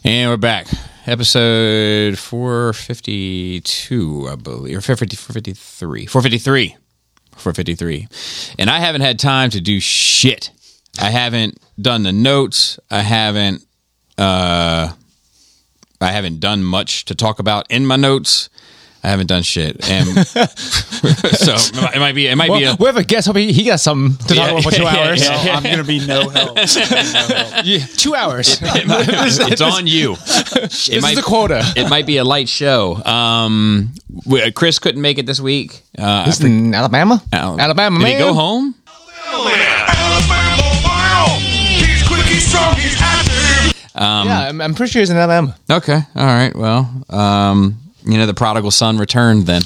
And we're back. Episode 452, I believe. Or 453. 453. And I haven't had time to do shit. I haven't done the notes. I haven't done much to talk about in my notes. I haven't done shit, and so it might be. We have a guest. Hope he got something to talk about for 2 hours. No, I'm going to be no help. Yeah, 2 hours. It's on you. This is the quota. It might be a light show. Chris couldn't make it this week. This is in Alabama. Alabama, Did man. he go home? Alabama, he's quick, he's strong, he's active. Yeah, I'm pretty sure he's in Alabama. Okay. All right. Well, the prodigal son returned then.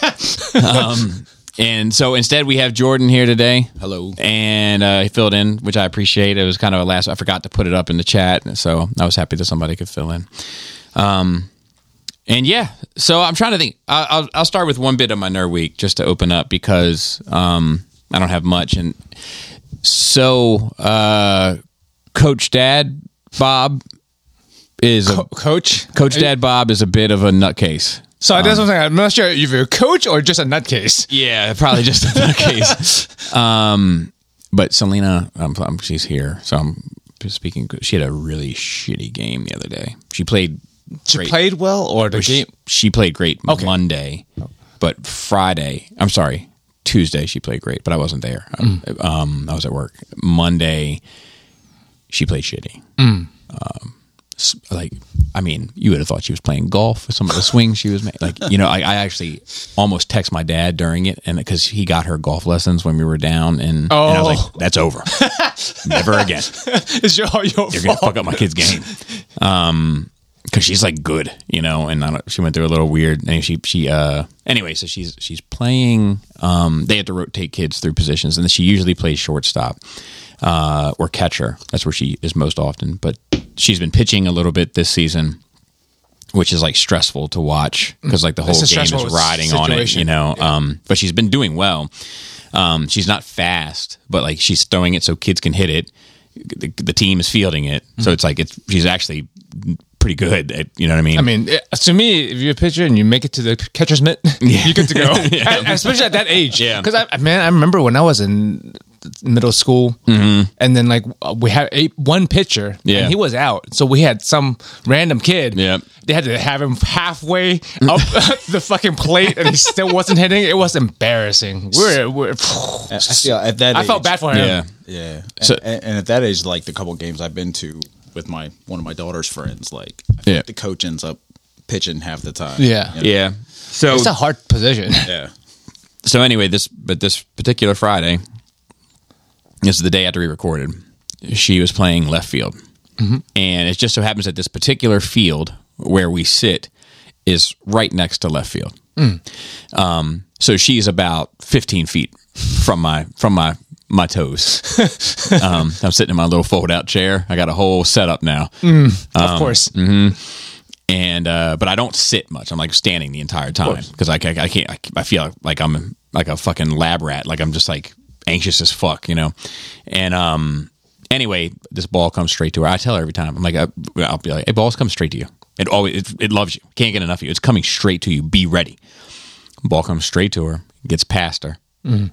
And so instead we have Jordan here today. Hello. And he filled in, which I appreciate. It was kind of I forgot to put it up in the chat. So I was happy that somebody could fill in. And yeah, so I'm trying to think. I'll start with one bit of my nerd week just to open up because I don't have much. And so Coach Dad Bob is Coach Dad Bob is a bit of a nutcase. So that's what I'm saying. I'm not sure if you're a coach or just a nutcase. Yeah, probably just a nutcase. But Selena, she's here, so I'm just speaking. She had a really shitty game the other day. She played. She played well, or the game? She played great Monday, but Tuesday she played great, but I wasn't there. I was at work. Monday, she played shitty. You would have thought she was playing golf with some of the swings she was making. I actually almost text my dad during it, and because he got her golf lessons when we were down, and I was like, "That's over, never again." It's your You're fault. gonna fuck up my kid's game, because she's like good, and she went through a little weird. And anyway, so she's playing. They have to rotate kids through positions, and she usually plays shortstop or catcher. That's where she is most often, but she's been pitching a little bit this season, which is like stressful to watch because the whole game is riding situation. on it, But she's been doing well. She's not fast, but she's throwing it so kids can hit it. The team is fielding it, so it's she's actually pretty good at, you know what I mean? I mean, to me, if you're a pitcher and you make it to the catcher's mitt, you're good to go. Especially at that age. Yeah. Because I remember when I was in middle school, and then we had one pitcher, and he was out, so we had some random kid. Yeah. They had to have him halfway up the fucking plate, and he still wasn't hitting. It was embarrassing. I feel at that age, I felt bad for him. Yeah. Yeah. So- and at that age, the couple games I've been to with one of my daughter's friends, I feel like the coach ends up pitching half the time. Yeah. Yeah. So It's a hard position. Yeah. So anyway, this particular Friday, this is the day after we recorded, she was playing left field. And it just so happens that this particular field where we sit is right next to left field. So she's about 15 feet from my toes. I'm sitting in my little fold-out chair. I got a whole setup now. Of course. And but I don't sit much. I'm standing the entire time because I can't. I feel like I'm like a fucking lab rat. I'm just anxious as fuck, And anyway, this ball comes straight to her. I tell her every time. I'll be like, "Hey, balls come straight to you. It loves you. Can't get enough of you. It's coming straight to you. Be ready." Ball comes straight to her. Gets past her.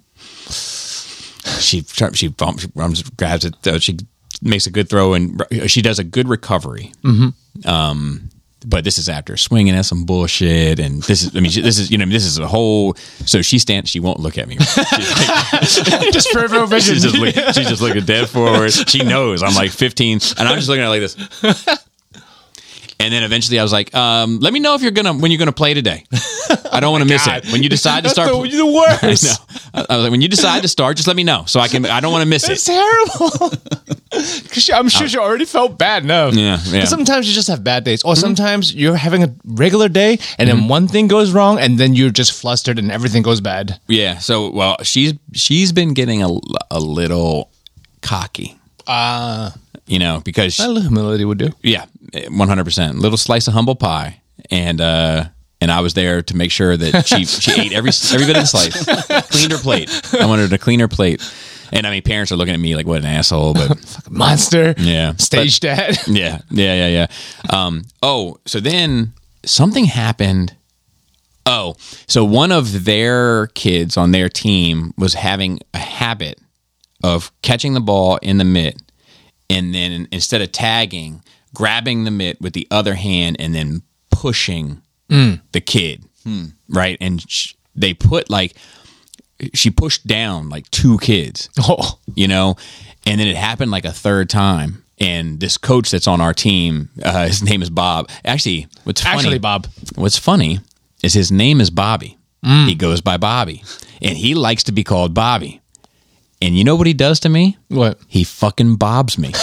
She runs, grabs it. She makes a good throw, and she does a good recovery. But this is after swinging at some bullshit, and this is a whole. So she stands. She won't look at me. Just peripheral vision. She's just looking dead forward. She knows I'm 15, and I'm just looking at her like this. And then eventually I was like, let me know when you're gonna play today. I don't want to miss it. When you decide to start, That's the worst. I was like, when you decide to start, just let me know so I don't want to miss It's it. terrible. I'm sure she already felt bad enough. Yeah. Sometimes you just have bad days, or sometimes you're having a regular day, and then one thing goes wrong, and then you're just flustered, and everything goes bad. Yeah. So, well, she's been getting a little cocky. Because A little humility would do. yeah, 100%. Little slice of humble pie, and I was there to make sure that she ate every bit of the slice, cleaned her plate. I wanted her to clean her plate. And I mean, parents are looking at me like, what an asshole, but Fucking monster. yeah. Stage dad. Yeah. So then something happened. Oh, so one of their kids on their team was having a habit of catching the ball in the mitt and then instead of tagging, grabbing the mitt with the other hand and then pushing the kid, right? And they put she pushed down like 2 kids, you know, and then it happened like a third time. And this coach that's on our team, his name is Bob. Actually, what's funny is his name is Bobby. He goes by Bobby, and he likes to be called Bobby. And you know what he does to me? What? He fucking bobs me.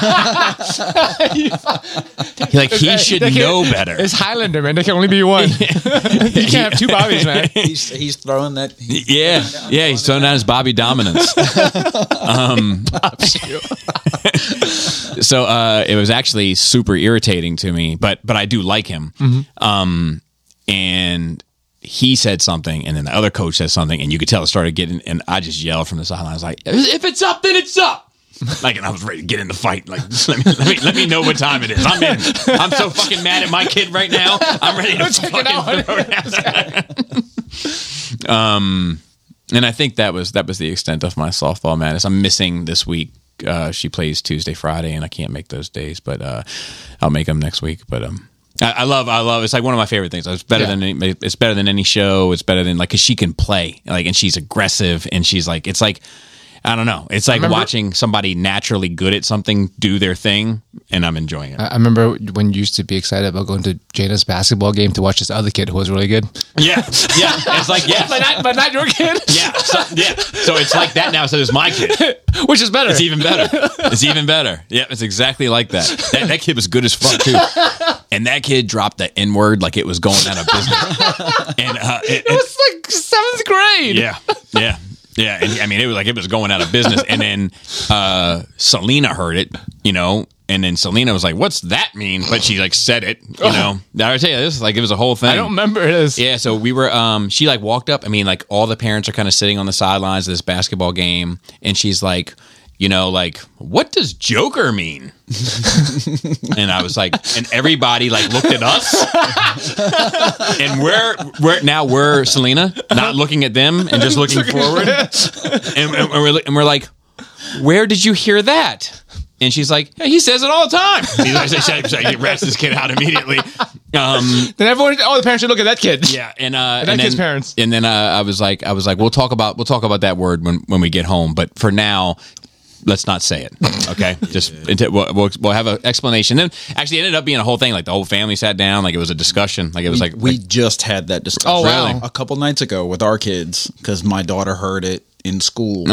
He should know better. It's Highlander, man. There can only be one. You can't have 2 Bobbies, man. He's throwing that. He's throwing down his Bobby dominance. So it was actually super irritating to me, but I do like him. And he said something, and then the other coach said something, and you could tell it started getting. And I just yelled from the sideline. I was like, "If it's up, then it's up!" Like, and I was ready to get in the fight. Like, let me know what time it is. I'm in. I'm so fucking mad at my kid right now. I'm ready to fucking throw down. And I think that was the extent of my softball madness. I'm missing this week. She plays Tuesday, Friday, and I can't make those days, but I'll make them next week. But I love. It's like one of my favorite things. It's better than any show. It's better than because she can play and she's aggressive and she's like it's like. I don't know. It's like watching somebody naturally good at something do their thing, and I'm enjoying it. I remember when you used to be excited about going to Jana's basketball game to watch this other kid who was really good. Yeah. It's like but not your kid. So it's like that now. So it's my kid, which is better. It's even better. Yeah, it's exactly like that. That kid was good as fuck too, and that kid dropped the N word like it was going out of business. And it was like 7th grade. Yeah. Yeah, and I mean it was going out of business, and then Selena heard it, and then Selena was like, "What's that mean?" But she said it, I would tell you this, it was a whole thing. I don't remember this. Yeah, so we were. She walked up. I mean, all the parents are kind of sitting on the sidelines of this basketball game, and she's like, what does Joker mean? And I was like, and everybody looked at us, and we're Selena, not looking at them and just looking forward, and we're like, where did you hear that? And she's like, hey, he says it all the time. He rats this kid out immediately. Then all the parents should look at that kid. Yeah, and kid's parents. And then I was like, we'll talk about that word when we get home, but for now, let's not say it. Okay, we'll have an explanation. Then actually, it ended up being a whole thing. The whole family sat down. It was a discussion. It was we just had that discussion. Oh wow, a couple nights ago with our kids because my daughter heard it in school.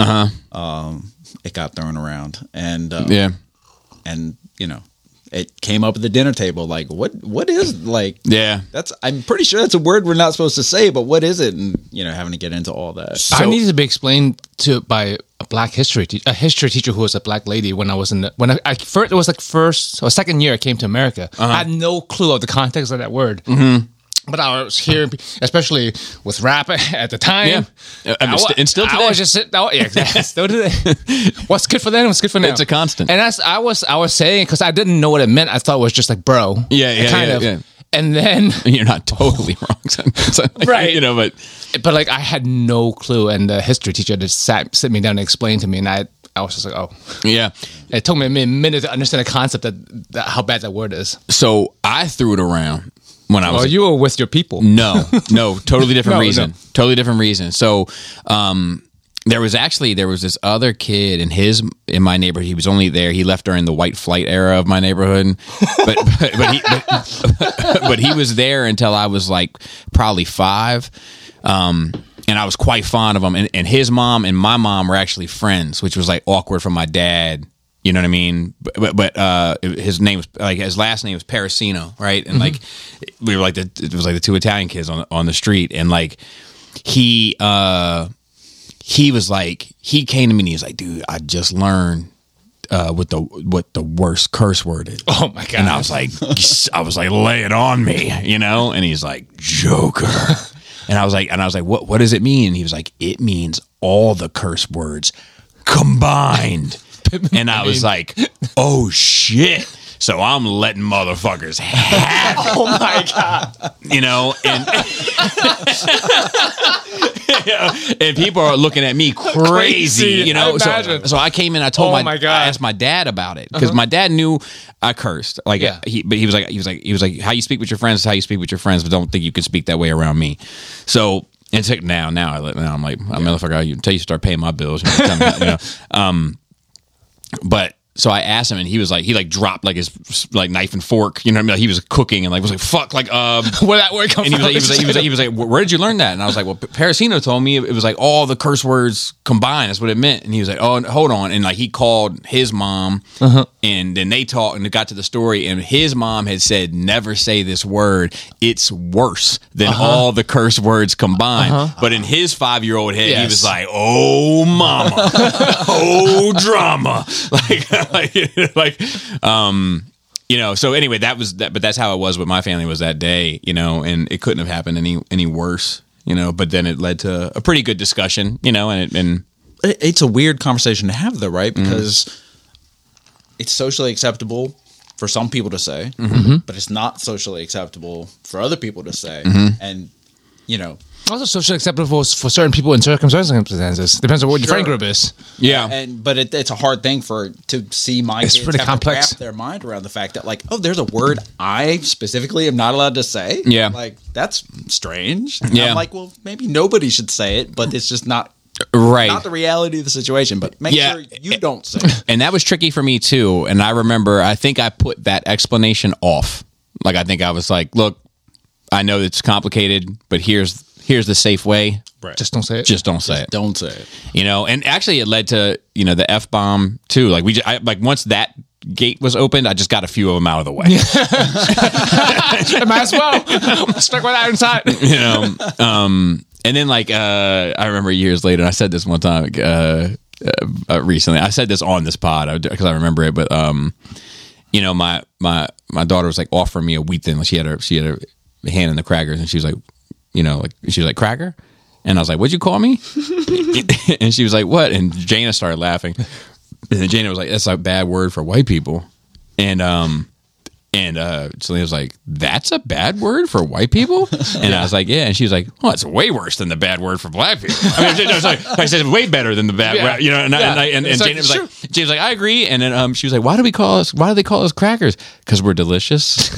It got thrown around, and and it came up at the dinner table. What is that's I'm pretty sure that's a word we're not supposed to say, but what is it? And having to get into all that. So, I needed to be explained by a black history a history teacher who was a black lady when I was it was first or second year I came to America. I had no clue of the context of that word. Mm-hmm. But I was hearing, especially with rap at the time. Yeah. And still today. I was just sitting. Still today. What's good for then? What's good for now? It's a constant. And I was saying because I didn't know what it meant. I thought it was just bro. Yeah. And then you're not totally wrong, right? But I had no clue, and the history teacher just sit me down and explained to me, and I was just like, oh, yeah. It took me a minute to understand the concept that how bad that word is. So I threw it around. When I was, you were with your people. No, totally different reason. No. Totally different reason. So, there was this other kid in my neighborhood. He was only there. He left during the white flight era of my neighborhood, but he was there until I was probably 5. And I was quite fond of him. And his mom and my mom were actually friends, which was awkward for my dad. You know what I mean? But his name was his last name was Parasino, right? And we were it was the 2 Italian kids on the street, and he was he came to me and he was like, dude, I just learned what the worst curse word is. Oh my god! And I was like, lay it on me, And he's like, Joker. And I was like, what does it mean? And he was like, it means all the curse words combined. And I was like, oh shit. So I'm letting motherfuckers have it. Oh my God. You know, and and people are looking at me crazy, you know. So I came in, I told I asked my dad about it because my dad knew I cursed. Like but he was like, how you speak with your friends is how you speak with your friends, but don't think you can speak that way around me. So it's like now I'm like, motherfucker, until you start paying my bills, you know. But so I asked him, and he was like, he like dropped like his like knife and fork, you know what I mean? Like, he was cooking and like was like, fuck, like where that word come from? He was like, where did you learn that? And I was like, well, Parasino told me it was like all the curse words combined. That's what it meant. And he was like, oh, hold on. And like he called his mom, and then they talked, and it got to the story, and his mom had said, never say this word. It's worse than all the curse words combined. But in his 5-year-old head, he was like, oh mama, oh drama, you know. So anyway, that was that. But that's how it was with my family, was that day, you know, and it couldn't have happened any worse, you know. But then it led to a pretty good discussion, you know, and it's a weird conversation to have, though, right? Because it's socially acceptable for some people to say, but it's not socially acceptable for other people to say, and you know. Also socially acceptable for certain people in circumstances. Depends on what your friend group is. Yeah, but it's a hard thing to see my kids really have complex. to wrap their mind around the fact that, like, oh, there's a word I specifically am not allowed to say. Yeah, like that's strange. Yeah, I'm like, well, maybe nobody should say it, but it's just not not the reality of the situation. But make sure you don't say it. And that was tricky for me too. And I remember, I think I put that explanation off. Like, I think I was like, look, I know it's complicated, but here's the safe way. Right. Just don't say it. Just don't say it. Don't say it. You know, and actually it led to, you know, the F-bomb too. Like once that gate was opened, I just got a few of them out of the way. Might as well. Stuck with that inside. You know, and then like, I remember years later, and I said this one time, recently, I said this on this pod because I remember it, but, you know, my daughter was like offering me a wheat thin. Like she had her hand in the crackers, and she was like, you know, like she was like, cracker? And I was like, what'd you call me? And she was like, what? And Jana started laughing. And then Jana was like, that's a bad word for white people. And Selena was like, that's a bad word for white people? And I was like, yeah. And she was like, oh, it's way worse than the bad word for black people. I mean, I said way better than the bad, you know. And Jana was like, I agree. And then she was like, why do they call us crackers? Because we're delicious.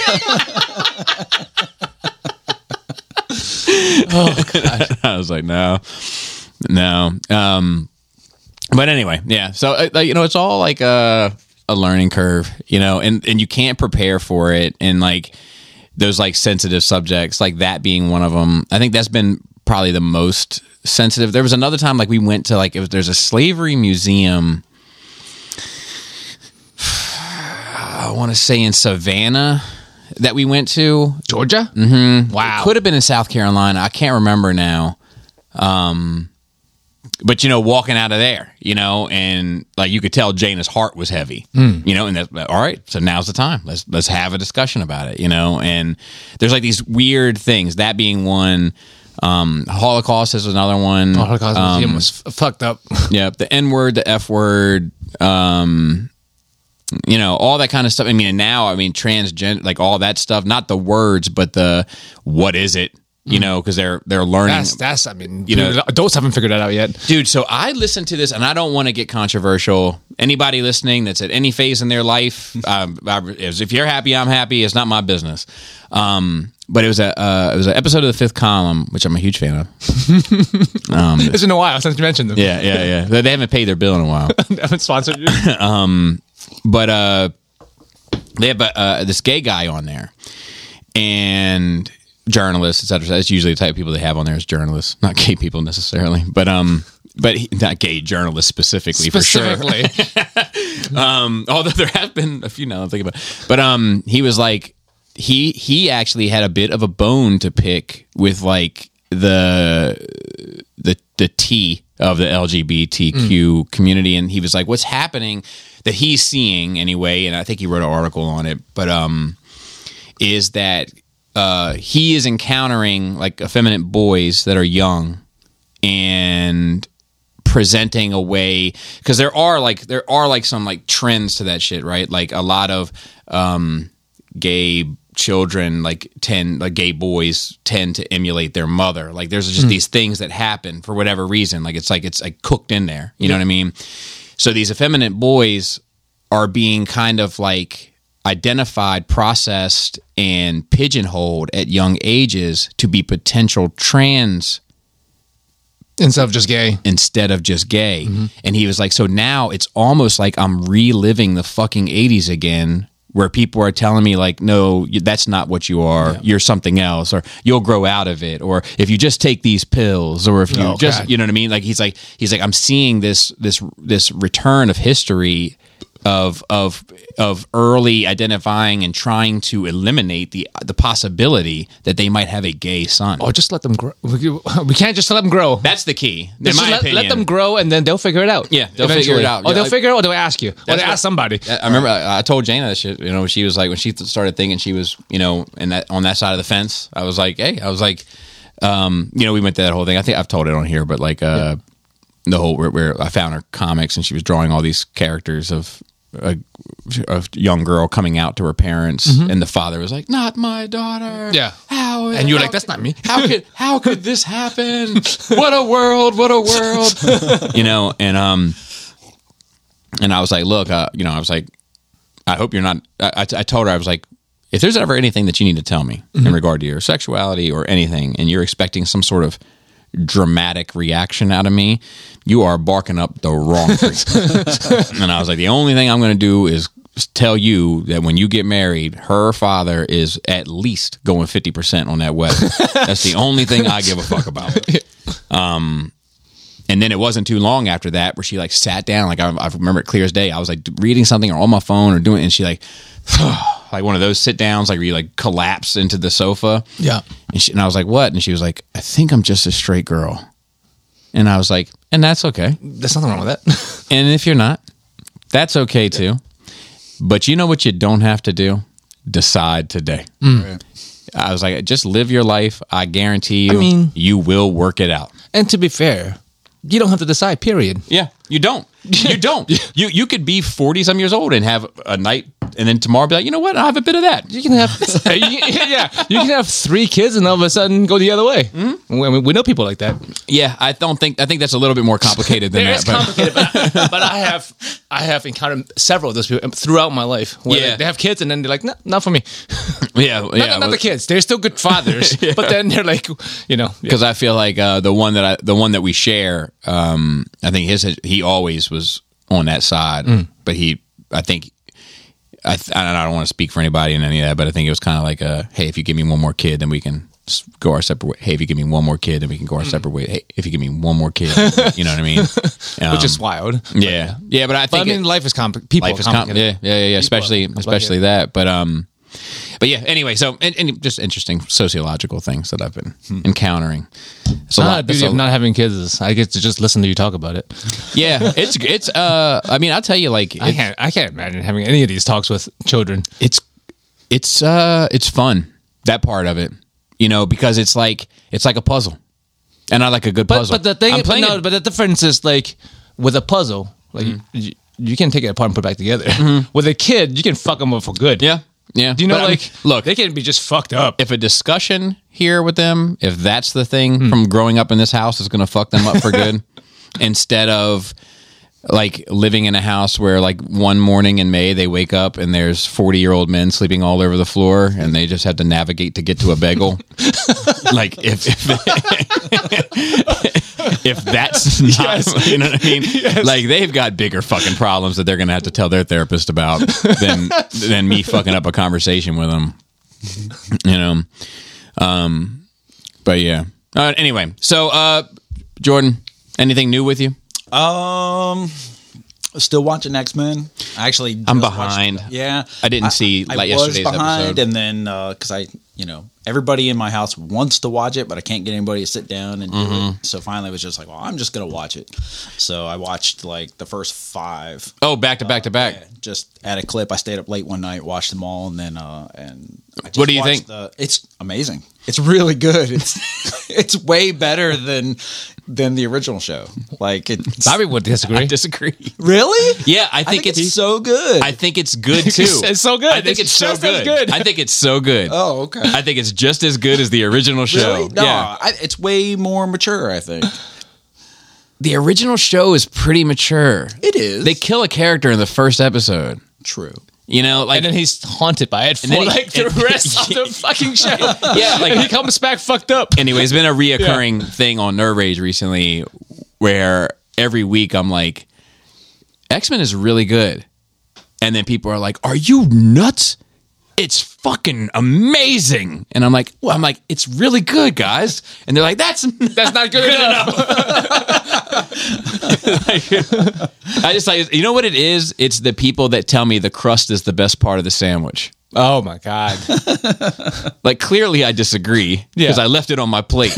Oh God! I was like, no. But anyway, yeah. So you know, it's all like a learning curve, you know, and you can't prepare for it. And like those like sensitive subjects, like that being one of them. I think that's been probably the most sensitive. There was another time, like we went to there's a slavery museum. I want to say in Savannah. That we went to. Georgia? Mm-hmm. Wow. It could have been in South Carolina. I can't remember now. But, you know, walking out of there, you know, and like you could tell Jana's heart was heavy, you know, and that's all right. So now's the time. Let's have a discussion about it, you know, and there's like these weird things, that being one. Holocaust is another one. Holocaust Museum was fucked up. Yeah. The N word, the F word, you know, all that kind of stuff. I mean, and now, I mean, transgender, like all that stuff, not the words, but the, what is it? You know, because they're learning. That's, I mean, you know, adults haven't figured that out yet. Dude, so I listened to this, and I don't want to get controversial. Anybody listening that's at any phase in their life, if you're happy, I'm happy. It's not my business. But it was an episode of The Fifth Column, which I'm a huge fan of. It's been a while since you mentioned them. Yeah. They haven't paid their bill in a while. They haven't sponsored you. But they have this gay guy on there, and journalists, etc. That's usually the type of people they have on there is journalists, not gay people necessarily, but not gay journalists specifically. For sure. Although there have been a few now I'm thinking about it. But he was like, he actually had a bit of a bone to pick with like the T of the LGBTQ community, and he was like, what's happening that he's seeing anyway, and I think he wrote an article on it, but is that he is encountering like effeminate boys that are young and presenting a way, because there are like some like trends to that shit, right? Like a lot of gay children gay boys tend to emulate their mother. Like there's just these things that happen for whatever reason. Like it's like cooked in there. You know what I mean? So these effeminate boys are being kind of like identified, processed, and pigeonholed at young ages to be potential trans instead of just gay. And he was like, so now it's almost like I'm reliving the fucking 80s again, where people are telling me like, no, that's not what you are. Yeah. You're something else, or you'll grow out of it, or if you just take these pills, or if you you know what I mean? Like he's like, I'm seeing this return of history of early identifying and trying to eliminate the possibility that they might have a gay son. Or just let them grow. We can't just let them grow. That's the key. In my opinion. Let them grow, and then they'll figure it out. Yeah, they'll figure it out. Or they'll figure it out, or they'll ask you. Or they'll ask somebody. I remember I told Jana that shit. You know, she was like, when she started thinking she was, you know, on that side of the fence, I was like, hey, you know, we went through that whole thing. I think I've told it on here, but like the whole where I found her comics and she was drawing all these characters of a young girl coming out to her parents, and the father was like, "Not my daughter." Yeah. How? And you were like, "That's not me." How could this happen? What a world! What a world! You know, and I was like, "Look, you know," I was like, "I hope you're not." I told her, I was like, "If there's ever anything that you need to tell me in regard to your sexuality or anything, and you're expecting some sort of dramatic reaction out of me, you are barking up the wrong tree." And I was like, the only thing I'm going to do is tell you that when you get married, her father is at least going 50% on that wedding. That's the only thing I give a fuck about. And then it wasn't too long after that where she like sat down, like I remember it clear as day. I was like reading something or on my phone or doing, and she like like one of those sit downs, like where you like collapse into the sofa. Yeah. And I was like, what? And she was like, I think I'm just a straight girl. And I was like, and that's okay. There's nothing wrong with that. And if you're not, that's okay too. But you know what you don't have to do? Decide today. I was like, just live your life. I guarantee you, you will work it out. And to be fair, you don't have to decide, period. Yeah, you don't. You don't. You could be 40-some years old and have a night, and then tomorrow be like, you know what? I'll have a bit of that. You can have, you can have 3 kids and all of a sudden go the other way. We know people like that. Yeah, I think that's a little bit more complicated than that. It's complicated, but I have encountered several of those people throughout my life. Where they have kids and then they're like, no, not for me. Not the kids. They're still good fathers, but then they're like, you know, because I feel like the one that we share, I think he always was on that side, but I don't want to speak for anybody in any of that, but I think it was kind of like hey, if you give me one more kid, then we can go our separate way. Hey, if you give me one more kid, then we can go our separate way. Hey, if you give me one more kid, you know what I mean? Which is wild. Yeah, but I think life is complicated. Life is complicated. Yeah. Especially that. But yeah. Anyway, so and just interesting sociological things that I've been encountering. It's the beauty of not having kids is I get to just listen to you talk about it. Yeah, it's. I mean, I'll tell you, like, I can't imagine having any of these talks with children. It's fun, that part of it, you know, because it's like a puzzle, and I like a good puzzle. But the thing, but the difference is like with a puzzle, like you can take it apart and put it back together. With a kid, you can fuck them up for good. Yeah. Yeah. Do you know, look, they can be just fucked up. If a discussion here with them, if that's the thing from growing up in this house is going to fuck them up for good, instead of like living in a house where like one morning in May they wake up and there's 40-year-old men sleeping all over the floor and they just have to navigate to get to a bagel. Like if that's not, you know what I mean? Yes. Like they've got bigger fucking problems that they're going to have to tell their therapist about than me fucking up a conversation with them, you know? But yeah. Anyway, so, Jordan, anything new with you? Still watching X-Men. Actually, I'm behind. I didn't see like yesterday's episode. And then because everybody in my house wants to watch it, but I can't get anybody to sit down and do it. So finally, it was just like, well, I'm just gonna watch it. So I watched like the first 5. Oh, back to back. Yeah, just at a clip. I stayed up late one night, watched them all, and then what do you think? It's amazing. It's really good. It's way better than than the original show. Like it's Bobby would disagree. I disagree. really. Yeah, I think it's so good. I think it's good too. It's so good. I think it's so just as good. good. I think it's so good. oh, okay. I think it's just as good as the original show. Really? No, Yeah. it's way more mature. I think The original show is pretty mature. it is. They kill a character in the first episode. True. You know, like And then he's haunted by it for then he- like the and- rest of the fucking show. Yeah, like- And he comes back fucked up. anyway, it's been a reoccurring thing on Nerd Rage recently where every week I'm like, X-Men is really good. And then people are like, are you nuts? It's fucking amazing. And I'm like, it's really good, guys. And they're like, that's not good enough. I just like, you know what it is? It's the people that tell me the crust is the best part of the sandwich. Oh my god. Like, clearly I disagree because Yeah. I left it on my plate.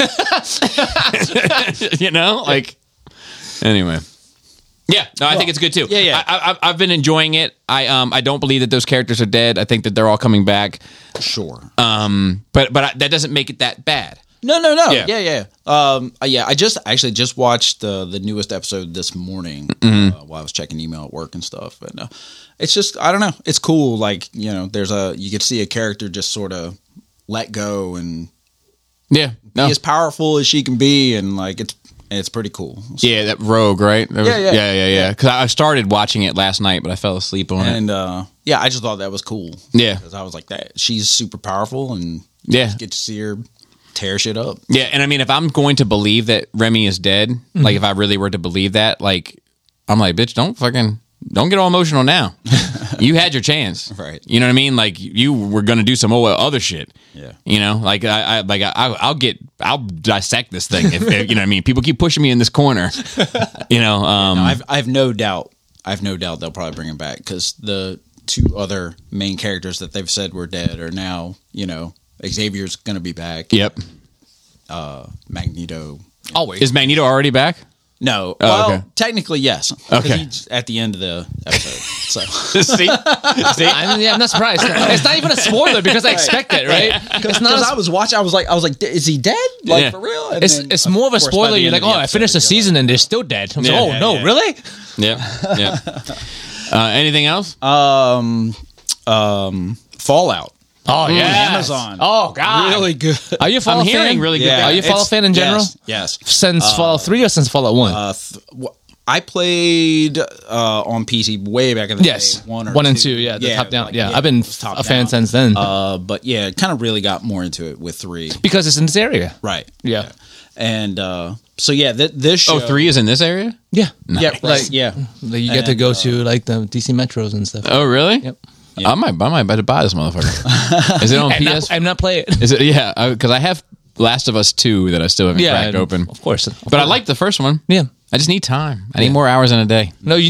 You know, like, anyway. Yeah, no, I think it's good too. Yeah. I've been enjoying it. I don't believe that those characters are dead. I think that they're all coming back. Sure. But that doesn't make it that bad. No. Yeah. Yeah. I just watched the newest episode this morning while I was checking email at work and stuff. And it's just, I don't know. It's cool. Like, you know, you could see a character just sort of let go and Yeah, no, be as powerful as she can be, and like it's pretty cool. So, yeah, that Rogue, right? Yeah. Because I started watching it last night, but I fell asleep on it. and I just thought that was cool. Yeah. because I was like, that she's super powerful, and you Yeah. just get to see her tear shit up. Yeah, and I mean, if I'm going to believe that Remy is dead, like if I really were to believe that, like I'm like, bitch, don't get all emotional now. You had your chance, Right. You know what I mean? Like you were gonna do some other shit. Yeah. You know, like I'll dissect this thing. If you know what I mean? People keep pushing me in this corner. You know, I've no doubt. They'll probably bring him back, because the two other main characters that they've said were dead are now, you know, Xavier's going to be back. Yep. Magneto. Always. Is Magneto already back? No. Oh, Well, okay. technically, yes. Okay. He's at the end of the episode. So See? I'm not surprised. It's not even a spoiler because I expect it, right? It's not. because I was watching, I was like, is he dead? Like, Yeah. for real? And It's then, it's more of a course, by spoiler. the You're end like, of the oh, I finished the episode, season and they're still dead. I'm like, Yeah, oh yeah, no, yeah. really? Yeah. Anything else? Fallout. Oh yeah, Amazon. Oh god, Really good. Are you a Fallout I'm hearing fan? really good. Yeah. Are you a Fallout It's- fan in general? Yes. Since Fallout 3 or since Fallout 1? I played on PC way back in the Yes, day. 1 or 1 and 2. 2. Yeah, the top down. like, Yeah, I've been it was top a fan down. since then But yeah, kind of really got more into it with 3. because it's in this area. Right. Yeah. And so yeah, this show. Oh, 3 is in this area? Yeah, Yeah, right. Like- yeah. Like, you get to And, go to like the DC metros and stuff. Oh, really? Yep. I might better buy this motherfucker. Is it on PS? I'm not play it. Is it? Yeah, because I have Last of Us 2 that I still haven't cracked and open. Of course, But I like the first one. Yeah. I just need time. I need more hours in a day. No, you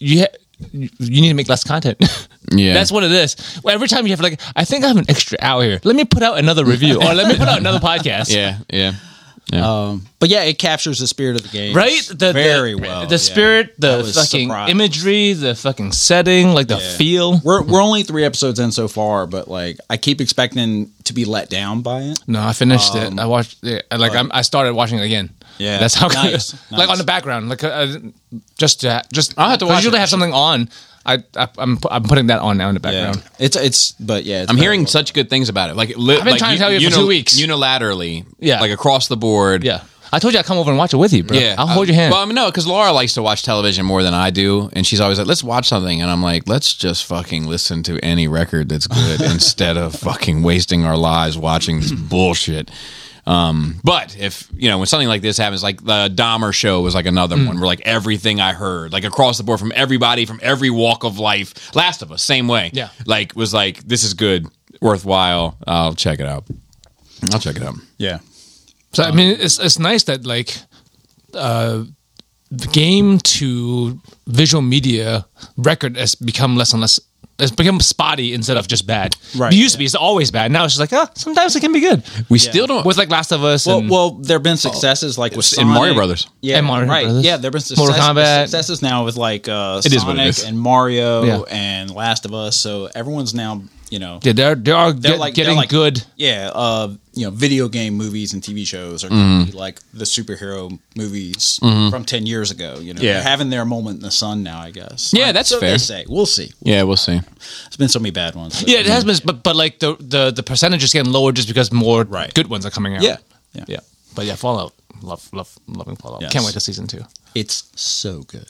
need to make less content. Yeah. That's what it is. Well, every time you have like, I think I have an extra hour here. Let me put out another review or let me put out another podcast. Yeah. But yeah, it captures the spirit of the game. Right? Very well. The spirit, I the was fucking surprised. imagery, the fucking setting, like the feel. We're only 3 episodes in so far, but like I keep expecting to be let down by it. No, I finished it. I watched it. I started watching it again. Yeah. That's how Nice, like nice. on the background, like just I'll have to watch I usually it. have something on. I'm putting that on now in the background. It's I'm hearing such good things about it. Like I've been trying to tell you for 2 weeks. unilaterally. Yeah. like across the board. Yeah, I told you I'd come over and watch it with you, bro. Yeah, I'll hold your hand. Well, I mean, no, because Laura likes to watch television more than I do, and she's always like, "Let's watch something," and I'm like, "Let's just fucking listen to any record that's good instead of fucking wasting our lives watching this bullshit." But if when something like this happens, like the Dahmer show was like another one where like everything I heard, like across the board from everybody from every walk of life, Last of Us, same way, Yeah. like was like, this is good, worthwhile. I'll check it out. Yeah. So I mean, it's nice that like the game to visual media record has become less and less. It's become spotty instead of just bad. Right, It used to be it's always bad. Now it's just like sometimes it can be good. We still don't. With like Last of Us. and, Well, there have been successes like with in Sonic. Mario Brothers. Yeah, And Mario right. Brothers. Yeah, there have been Mortal Kombat. successes now with like is what it Sonic is. and Mario Yeah. and Last of Us. So everyone's now you know, Yeah, they're getting like, good. Yeah, you know, video game movies and TV shows are going to be like the superhero movies from 10 years ago. You know, Yeah. they're having their moment in the sun now, I guess. Yeah, that's so fair. They say. We'll see. Yeah, we'll see. There's been so many bad ones. Yeah, it has been, but like the percentage is getting lower just because more good ones are coming out. Yeah. Yeah. But yeah, Fallout, loving Fallout. Yes. Can't wait to season 2. It's so good.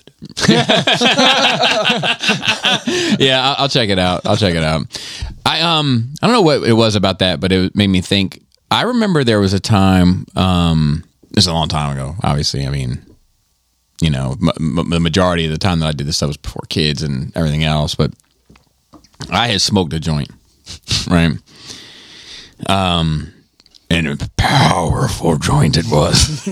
Yeah, I'll check it out. I don't know what it was about that, but it made me think. I remember there was a time. This is a long time ago. Obviously, I mean, you know, the majority of the time that I did this stuff was before kids and everything else. But I had smoked a joint, right? And a powerful joint it was.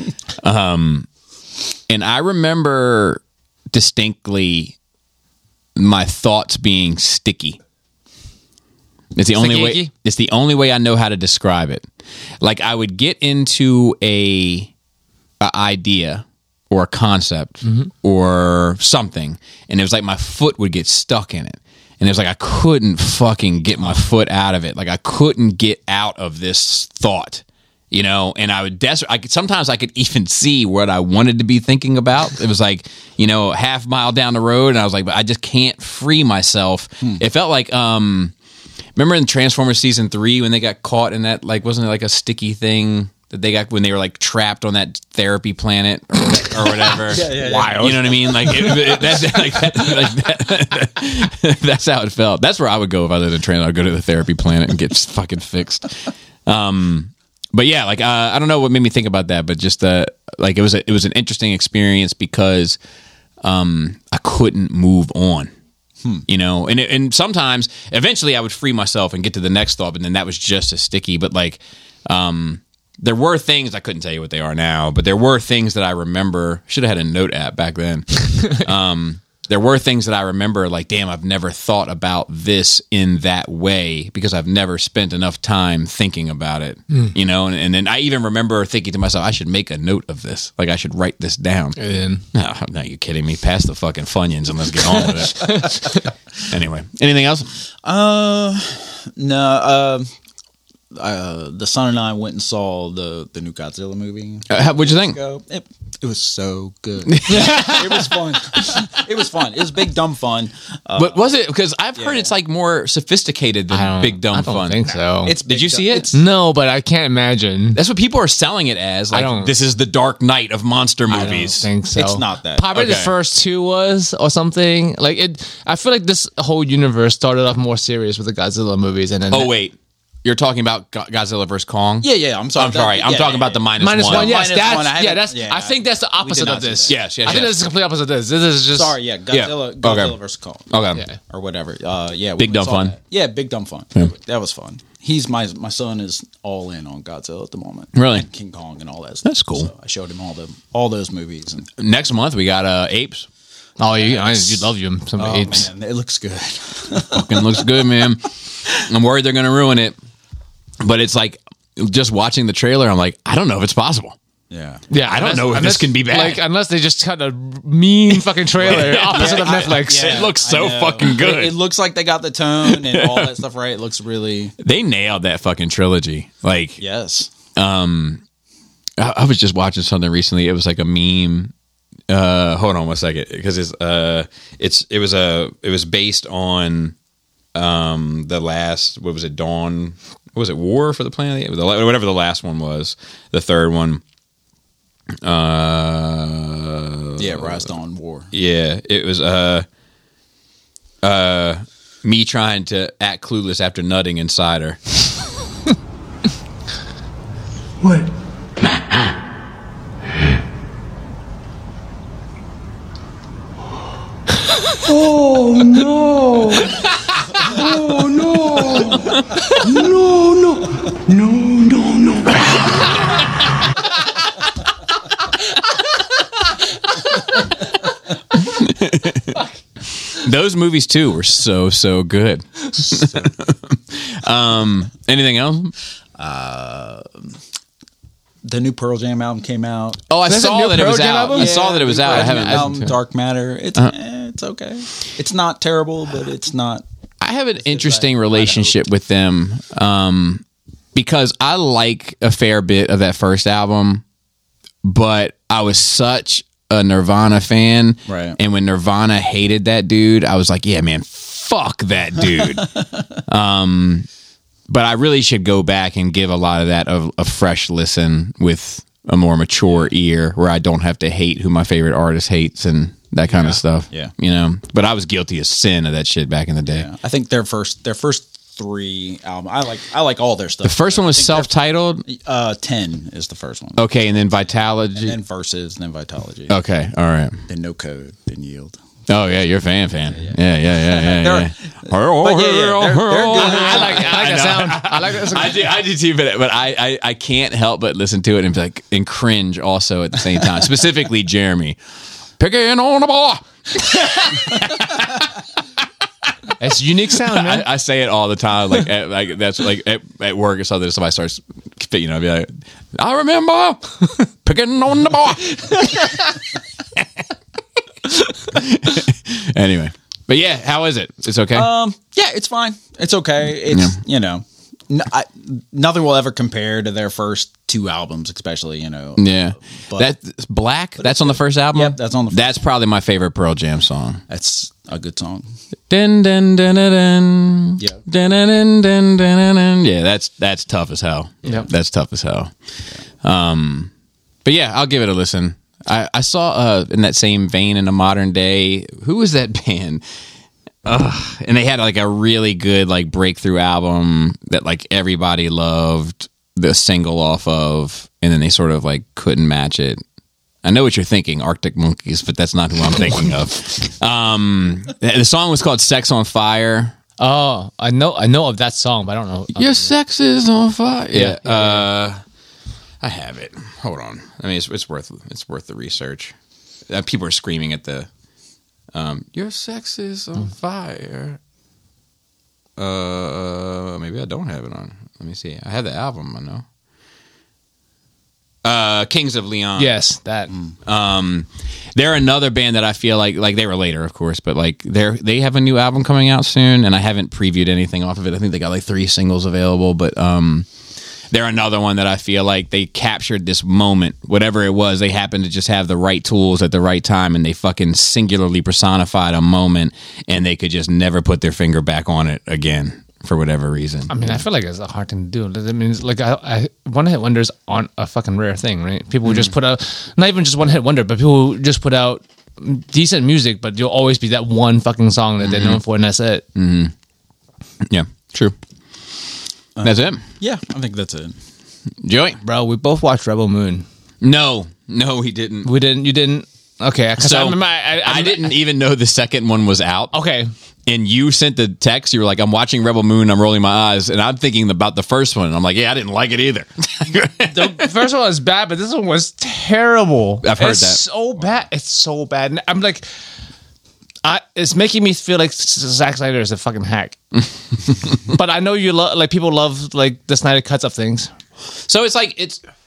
And I remember distinctly my thoughts being sticky. It's the only way. It's the only way I know how to describe it. Like I would get into a idea or a concept or something, and it was like my foot would get stuck in it. And it was like I couldn't fucking get my foot out of it. Like I couldn't get out of this thought, you know. And I would sometimes I could even see what I wanted to be thinking about. It was like, you know, half mile down the road, and I was like, but I just can't free myself. It felt like remember in Transformers season 3 when they got caught in that, like, wasn't it like a sticky thing that they got when they were like trapped on that therapy planet or whatever? Yeah. Wild. You know what I mean? Like, that's how it felt. That's where I would go if I lived in Trans. I'd go to the therapy planet and get fucking fixed. But yeah, like I don't know what made me think about that, but just like it was an interesting experience because I couldn't move on. You know, and sometimes eventually I would free myself and get to the next thought, but then that was just as sticky. But like, there were things, I couldn't tell you what they are now, but there were things that I remember. Should have had a note app back then. There were things that I remember, like, damn, I've never thought about this in that way because I've never spent enough time thinking about it, you know? And then I even remember thinking to myself, I should make a note of this. Like, I should write this down. No, you kidding me? Pass the fucking Funyuns and let's get on with it. Anyway, anything else? No. The son and I went and saw the new Godzilla movie. What'd you think? It was so good. It was fun. It was fun. It was big dumb fun. But was it? Because I've heard it's like more sophisticated than big dumb fun. I don't think so. Did you see it? No, but I can't imagine. That's what people are selling it as. Like, this is the Dark Knight of monster movies. I don't think so. It's not that. Probably the first 2 was or something. Like it. I feel like this whole universe started off more serious with the Godzilla movies, and then wait. You're talking about Godzilla vs. Kong? Yeah. I'm sorry. I'm talking about the minus one. Yes, Minus one. I think that's the opposite of this. Yes. I think that's the complete opposite of this. This is just Godzilla versus Kong. Okay. Yeah. Or whatever. Big dumb fun. That. Yeah, big dumb fun. That was fun. My son is all in on Godzilla at the moment. Really? And King Kong and all that stuff. That's cool. So I showed him all those movies. And Next month we got Apes. Oh, you love some apes. Man, it looks good. Fucking looks good, man. I'm worried they're gonna ruin it. But it's like just watching the trailer, I'm like, I don't know if it's possible. Yeah. I don't know if this can be bad. Like, unless they just cut a mean fucking trailer opposite of Netflix. It looks so fucking good. It looks like they got the tone and all that stuff right. It looks really. They nailed that fucking trilogy. Like, yes. I was just watching something recently. It was like a meme. Hold on 1 second, because it was based on the last, what was it, Dawn? What was it, War for the Planet? Whatever the last one was, the third one. Rise, Dawn, War. Yeah, it was me trying to act clueless after nutting inside her. What? Oh no! Oh no! No! Those movies too were so good. Anything else? The new Pearl Jam album came out. Oh, I saw that it was out. I saw that it was out. I haven't listened to it. Dark Matter. It's okay. It's not terrible, but it's not I have an interesting relationship with them because I like a fair bit of that first album, but I was such a Nirvana fan. Right. And when Nirvana hated that dude, I was like, yeah, man, fuck that dude. But I really should go back and give a lot of that a fresh listen with a more mature ear where I don't have to hate who my favorite artist hates and that kind of stuff. Yeah. You know, but I was guilty as sin of that shit back in the day. Yeah. I think their first 3 albums. I like all their stuff. The first one was self-titled. 10 is the first one. Okay, and then Vitalogy. And then Versus, and then Vitalogy. Okay, all right. Then No Code, then Yield. Oh yeah, you're a fan. Yeah. But yeah, they're good. I like that sound. I like that. I do too, but I can't help but listen to it and be like and cringe also at the same time. Specifically, Jeremy picking on the ball. It's a unique sound, man. I say it all the time, like that's like at work or something. Somebody starts, you know, be like, I remember picking on the ball. Anyway, but yeah, how is it? It's okay. Yeah, it's fine. It's okay. It's you know, nothing will ever compare to their first 2 albums, especially Yeah, but- that's Black. That's on the first album. Yep, that's on the first That's probably my favorite Pearl Jam song. That's a good song. Dun, dun, dun, dun, dun. Yeah. Dun, dun, dun, dun, dun, dun. Yeah, that's tough as hell. Yep. That's tough as hell. But yeah, I'll give it a listen. I saw in that same vein in the modern day, who was that band? And they had like a really good like breakthrough album that like everybody loved the single off of, and then they sort of like couldn't match it. I know what you're thinking, Arctic Monkeys, but that's not who I'm thinking of. The song was called "Sex on Fire." Oh, I know of that song, but I don't know. Your sex is on fire. Yeah. I have it. Hold on. I mean, it's worth the research. People are screaming at the. Your sex is on fire. Maybe I don't have it on. Let me see. I have the album. I know. Kings of Leon. Yes, that. They're another band that I feel like they were later, of course, but like they have a new album coming out soon, and I haven't previewed anything off of it. I think they got like 3 singles available, but they're another one that I feel like they captured this moment, whatever it was. They happened to just have the right tools at the right time, and they fucking singularly personified a moment, and they could just never put their finger back on it again. For whatever reason. I mean, I feel like it's a hard thing to do. I mean, it's like one-hit wonders aren't a fucking rare thing, right? People who just put out, not even just one-hit wonder, but people who just put out decent music, but you'll always be that one fucking song that they're known for, and that's it. Mm-hmm. Yeah, true. That's it? Yeah, I think that's it. Joey? Bro, we both watched Rebel Moon. No, he didn't. We didn't? You didn't? Okay, because So, I remember I didn't even know the second one was out. Okay. And you sent the text. You were like, I'm watching Rebel Moon. I'm rolling my eyes. And I'm thinking about the first one. And I'm like, yeah, I didn't like it either. The first one was bad, but this one was terrible. I've heard it's that. so bad. It's so bad. And I'm like, it's making me feel like Zack Snyder is a fucking hack. But I know you like people love like the Snyder cuts of things. So it's like,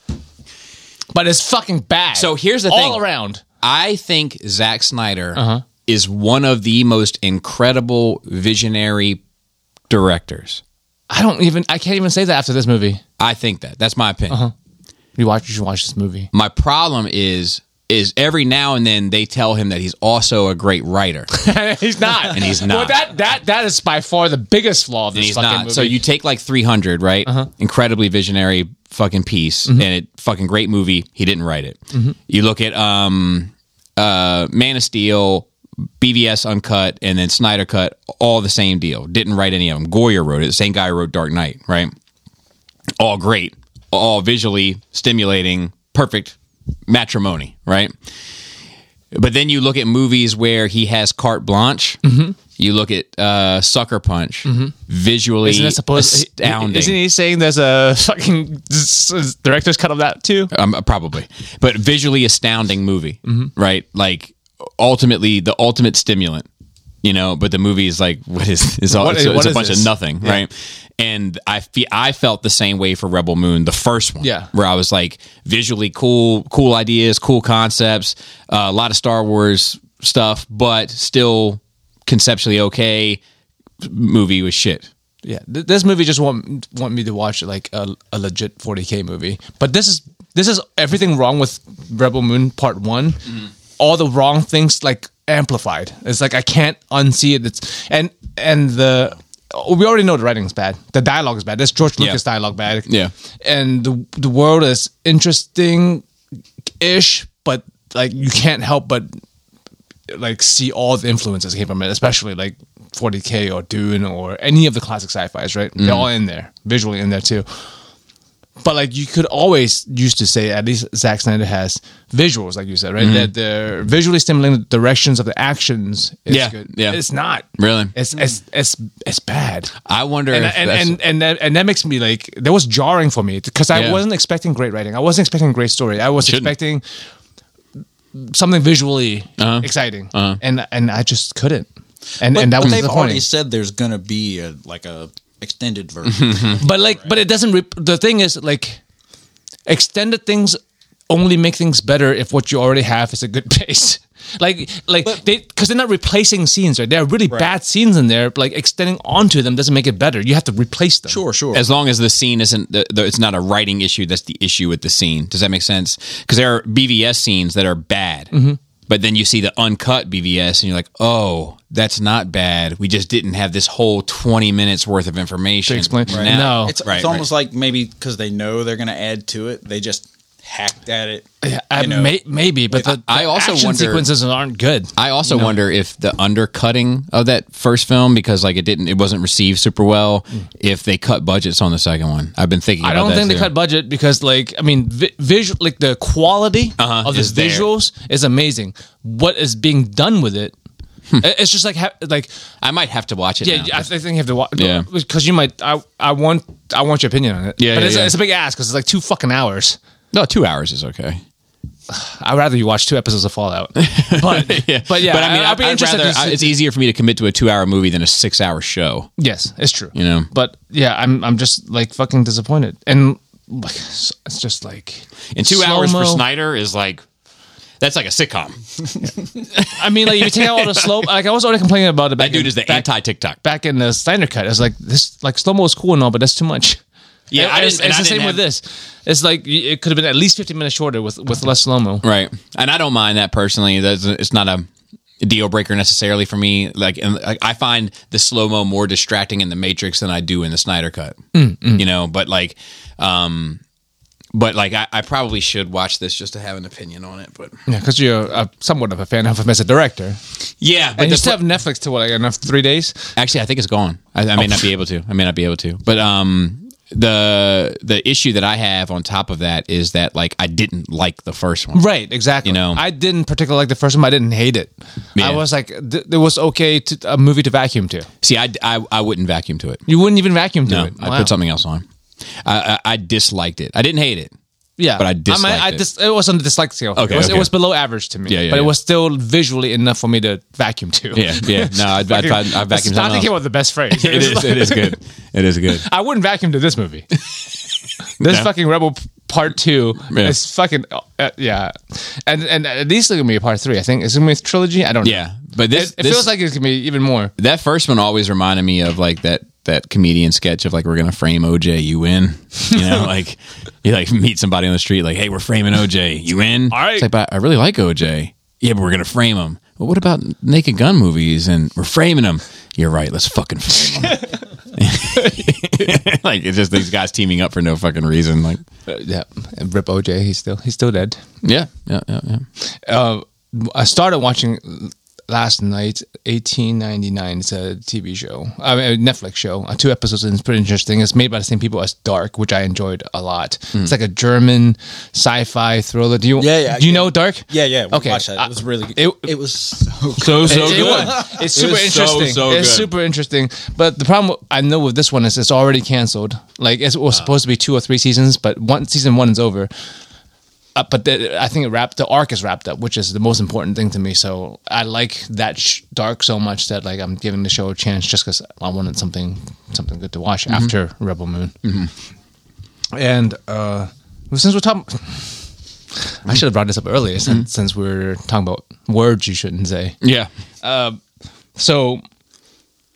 But it's fucking bad. So here's the thing. All around. I think Zack Snyder is one of the most incredible visionary directors. I can't even say that after this movie. I think that. That's my opinion. You should watch this movie. My problem is every now and then they tell him that he's also a great writer. He's not. And he's not. Well, that is by far the biggest flaw of And this he's fucking not. movie. So you take like 300, right? Incredibly visionary fucking piece, and it fucking great movie. He didn't write it. You look at Man of Steel, BVS Uncut, and then Snyder Cut, all the same deal. Didn't write any of them. Goyer wrote it. The same guy who wrote Dark Knight, right? All great. All visually stimulating, perfect matrimony, right? But then you look at movies where he has carte blanche. You look at Sucker Punch, visually astounding. Isn't he saying there's a fucking director's cut of that too? Probably. But visually astounding movie, right? Like ultimately the ultimate stimulant, but the movie is like, it's a bunch of nothing, right? And I felt the same way for Rebel Moon, the first one, where I was like visually cool ideas, cool concepts, a lot of Star Wars stuff, but still conceptually okay, movie was shit. Yeah, this movie just want me to watch like a legit 40K movie. But this is everything wrong with Rebel Moon Part 1. All the wrong things like amplified. It's like I can't unsee it. We already know the writing's bad. The dialogue is bad. This George Lucas dialogue bad. Yeah. And the world is interesting-ish, but like you can't help but like see all the influences came from it, especially like 40K or Dune or any of the classic sci-fis, right? They're all in there, visually in there too. But like you could always used to say, at least Zack Snyder has visuals, like you said, right? That they're visually stimulating. The directions of the actions is good. Yeah. It's not Really? It's bad. I wonder And that makes me like, that was jarring for me because I wasn't expecting great writing. I wasn't expecting a great story. I was expecting something visually exciting, and I just couldn't. And that was they've disappointing. already said there's gonna be a extended version. But it doesn't. The thing is, like, extended things only make things better if what you already have is a good pace. Because they're not replacing scenes, right? There are really bad scenes in there. Like extending onto them doesn't make it better. You have to replace them. Sure. As long as the scene isn't, it's not a writing issue. That's the issue with the scene. Does that make sense? Because there are BVS scenes that are bad, but then you see the uncut BVS, and you're like, oh, that's not bad. We just didn't have this whole 20 minutes worth of information To explain. Now- No. It's almost like maybe because they know they're gonna add to it, they just hacked at it. Maybe, but the I also action wonder- sequences aren't good. I also wonder if the undercutting of that first film, because like it wasn't received super well, if they cut budgets on the second one. I've been thinking. I about don't that think too. they cut budget because, like, I mean, visual, like the quality of the is there. visuals is amazing. What is being done with it? It's just like I might have to watch it. yeah. now. I think you have to watch. Yeah. Because you might. I want your opinion on it. Yeah, but yeah, it's a big ask because it's like 2 fucking hours. No, 2 hours is okay. I'd rather you watch 2 episodes of Fallout. But but yeah, But I mean, I'd be interested. it's easier for me to commit to a 2-hour movie than a 6-hour show. Yes, it's true. You know? But yeah, I'm just like fucking disappointed, and like, it's just like And 2 hours for slow-mo. Snyder is like, that's like a sitcom. I mean, like if you take out all the slow, like I was already complaining about it. That dude is the anti-TikTok. Back in the Snyder cut, I was like, this like slow mo is cool and all, but that's too much. Yeah, it's the same with this. It's like it could have been at least 15 minutes shorter with less slow mo. Right. And I don't mind that personally. It's not a deal breaker necessarily for me. Like I find the slow-mo more distracting in the Matrix than I do in the Snyder cut. You know, but I probably should watch this just to have an opinion on it. But Yeah, because you're somewhat of a fan of him as a director, yeah, but and you still have Netflix to what, like enough 3 days. actually, I think it's gone. I may not be able to. But the issue that I have on top of that is that like I didn't like the first one. Right, exactly. You know? I didn't particularly like the first one. But I didn't hate it. Yeah. I was like, it was okay a movie to vacuum to. See, I wouldn't vacuum to it. You wouldn't even vacuum to No, it. I'd put something else on. I disliked it. I didn't hate it. Yeah, but I disliked it. It was on the dislike scale. Okay, it was below average to me. Yeah, but yeah. it was still visually enough for me to vacuum to. Yeah. No, I'd vacuum I something think else. came up with the best phrase. It is good. It is good. I wouldn't vacuum to this movie. This fucking Rebel Part 2 is fucking yeah, and at least it's gonna be a Part 3. I think it's gonna be a trilogy. I don't know. Yeah, but this It feels like it's gonna be even more. that first one always reminded me of like that comedian sketch of like, we're gonna frame OJ, you win. You know, like you like meet somebody on the street, like, hey, we're framing OJ, you win. All right. It's like, but I really like OJ. Yeah, but we're gonna frame him. Well, what about Naked Gun movies? And we're framing him. You're right. Let's fucking frame him. Like it's just these guys teaming up for no fucking reason. Like, Yeah, and Rip OJ. He's still dead. yeah. I started watching last night 1899. It's a TV show, I mean, a Netflix show. 2 episodes, and it's pretty interesting. It's made by the same people as Dark, which I enjoyed a lot. It's like a German sci-fi thriller. Do you know Dark? Yeah. We Okay. watched that. It was really. It- It was so good. It's super interesting. so It's good. super interesting. But the problem I know with this one is it's already canceled. Like it was supposed to be 2 or 3 seasons, but season 1 is over. But I think the arc is wrapped up, which is the most important thing to me. So I like that Dark so much that like I'm giving the show a chance just because I wanted something good to watch after Rebel Moon. And since we're talking, I should have brought this up earlier since we're talking about words you shouldn't say. Yeah. So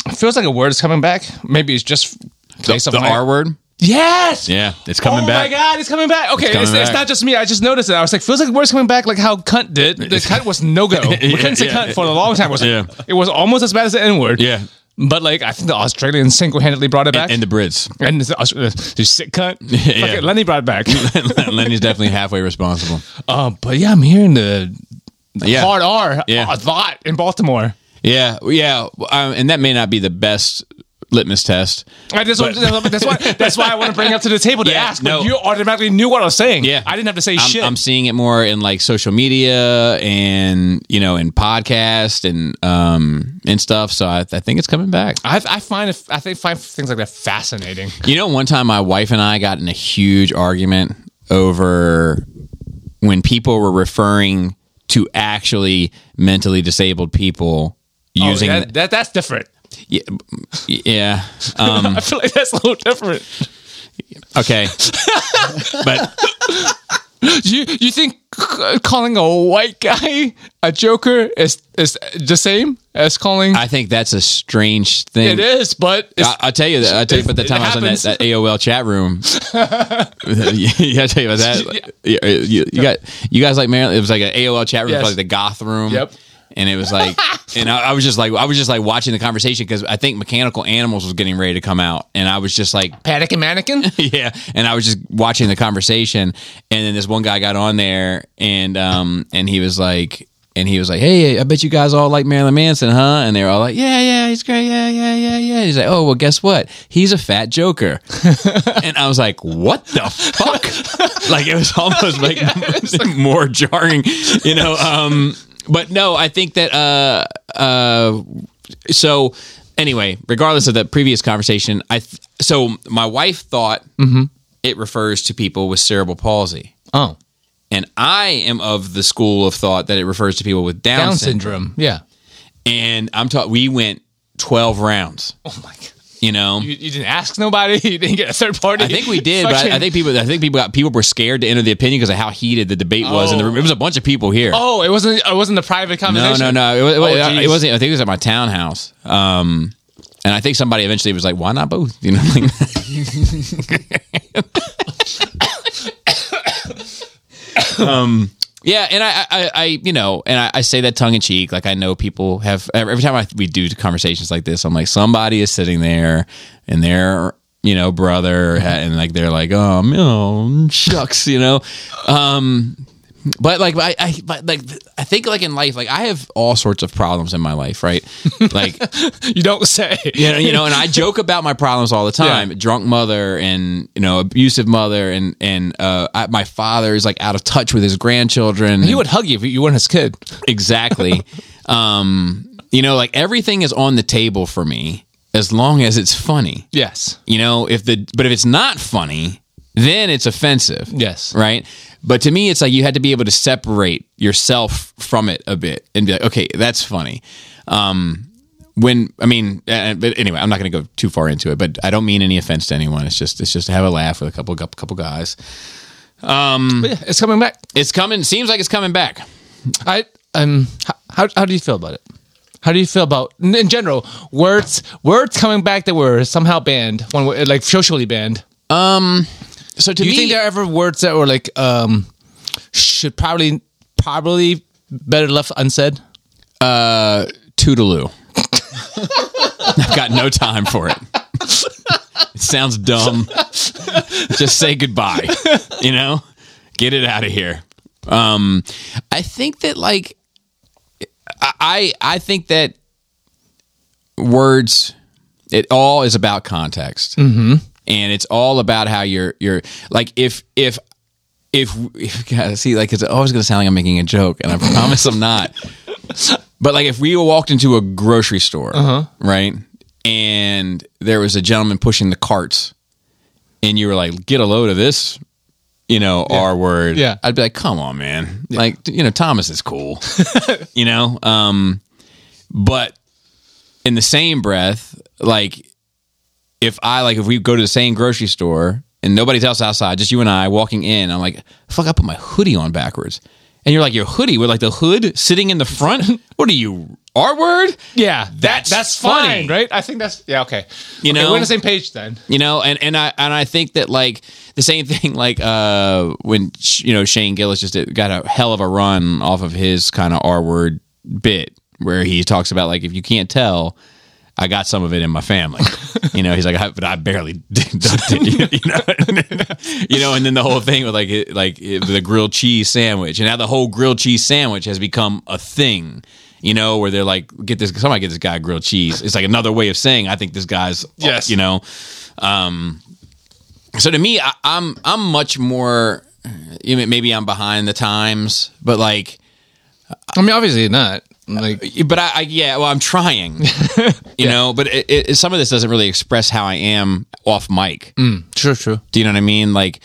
It feels like a word is coming back. Maybe it's just The R word? Yes. Yeah, it's coming back. Oh my god, it's coming back. Okay, It's coming it's back. not just me. I just noticed it. I was like, feels like the word's coming back, like how cunt did. The cunt was no go. We couldn't say cunt for a long time. It was almost as bad as the N word. Yeah. But like, I think the Australians single-handedly brought it back. And the Brits. And the sick cunt. Yeah. Fuck it, Lenny brought it back. Lenny's definitely halfway responsible. But yeah, I'm hearing the Yeah. hard R Yeah. a lot in Baltimore. Yeah, and that may not be the best litmus test. That's why I want to bring it up to the table to Yeah, ask. no. But you automatically knew what I was saying. Yeah, I didn't have to say shit. I'm seeing it more in like social media and in podcast and stuff. So I think it's coming back. I find things like that fascinating. One time my wife and I got in a huge argument over when people were referring to actually mentally disabled people using that's different. Yeah. I feel like that's a little different. Okay. But you think calling a white guy a joker is the same as calling? I think that's a strange thing. It is, but I'll tell you that. But the time I was in that AOL chat room, yeah, I'll tell you about that. You guys like Maryland? It was like an AOL chat room, Yes. for like the goth room. Yep. And it was like, and I was just like watching the conversation because I think Mechanical Animals was getting ready to come out, and I was just like, Panic and Mannequin. yeah, and I was just watching the conversation, and then this one guy got on there, and he was like, hey, I bet you guys all like Marilyn Manson, huh? And they were all like, yeah, he's great, yeah. And he's like, oh, well, guess what? He's a fat joker. And I was like, what the fuck? Like, it was almost like more jarring, But no, I think that so anyway, regardless of the previous conversation, so my wife thought it refers to people with cerebral palsy. Oh, And I am of the school of thought that it refers to people with Down syndrome. Yeah. And we went 12 rounds. Oh my god. You You didn't ask nobody. You didn't get a third party. I think we did, but I think people were scared to enter the opinion because of how heated the debate was in the room. It was a bunch of people here. Oh, it wasn't a private conversation. No. It wasn't. I think it was at my townhouse. And I think somebody eventually was like, "Why not both?" Yeah, and I say that tongue in cheek. Like, I know people have, every time we do conversations like this, I'm like, somebody is sitting there and their brother, and like they're like, oh, shucks, But like, I think like in life, like I have all sorts of problems in my life, right? Like, You don't say. and I joke about my problems all the time. Yeah. Drunk mother and abusive mother, and my father is like out of touch with his grandchildren. He would hug you if you weren't his kid. Exactly. Like everything is on the table for me as long as it's funny. Yes. But if it's not funny, then it's offensive. Yes. Right? But to me, it's like you had to be able to separate yourself from it a bit and be like, okay, that's funny. But anyway, I'm not going to go too far into it, but I don't mean any offense to anyone. It's just to have a laugh with a couple guys. But yeah, it's coming back. It's coming. Seems like it's coming back. How do you feel about it? How do you feel about, in general, words coming back that were somehow banned, like socially banned? So Do you think there are ever words that were like should probably better left unsaid? Toodaloo. I've got no time for it. It sounds dumb. Just say goodbye. Get it out of here. I think that like I think that words, it all is about context. Mm-hmm. And it's all about how you're like, if see, like, it's always going to sound like I'm making a joke, and I promise I'm not. But like, if we walked into a grocery store, right, and there was a gentleman pushing the carts, and you were like, "Get a load of this," R word. Yeah. I'd be like, "Come on, man!" Yeah. Like, Thomas is cool, But in the same breath, like, if we go to the same grocery store and nobody's else outside, just you and I walking in, I'm like, fuck, I put my hoodie on backwards. And you're like, your hoodie with like the hood sitting in the front? What are you, R word. Yeah, that's funny. fine, right? I think that's okay. You Okay, know, we're on the same page then. You know, and I think that like the same thing like when Shane Gillis just got a hell of a run off of his kind of R word bit where he talks about like if you can't tell, I got some of it in my family. You know, he's like, but I barely ducked it. You know, and then the whole thing with like the grilled cheese sandwich, and now the whole grilled cheese sandwich has become a thing. You know, where they're like, somebody get this guy grilled cheese. It's like another way of saying, I think this guy's, yes. You know. So to me, I'm much more, maybe I'm behind the times, but like. I mean, obviously not. Like, but I'm trying, you know, but some of this doesn't really express how I am off mic. True. Do you know what I mean? Like,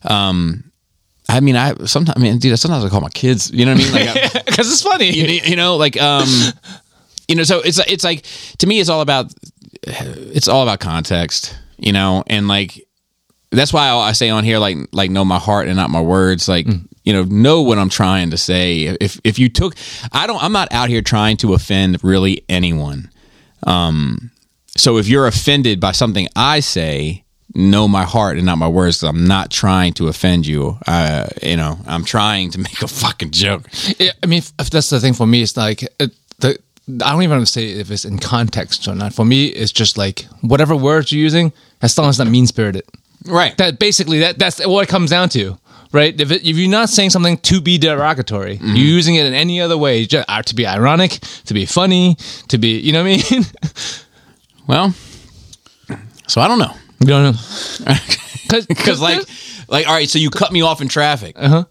sometimes I call my kids, you know what I mean? Like, because it's funny, you know, like, you know, so it's like, to me, it's all about context, you know, and like, that's why I say on here, like know my heart and not my words, like, you know what I'm trying to say. If you took, I'm not out here trying to offend really anyone. So if you're offended by something I say, know my heart and not my words, 'cause I'm not trying to offend you. You know, I'm trying to make a fucking joke. Yeah, I mean, if that's the thing for me, it's like I don't even want to say if it's in context or not. For me, it's just like whatever words you're using, as long as it's not mean spirited. Right. That basically that's what it comes down to, right? If you're not saying something to be derogatory, you're using it in any other way, just, to be ironic, to be funny, to be, you know what I mean? Well, so I don't know. You don't know. Because like, all right, so you cut me off in traffic. Uh-huh.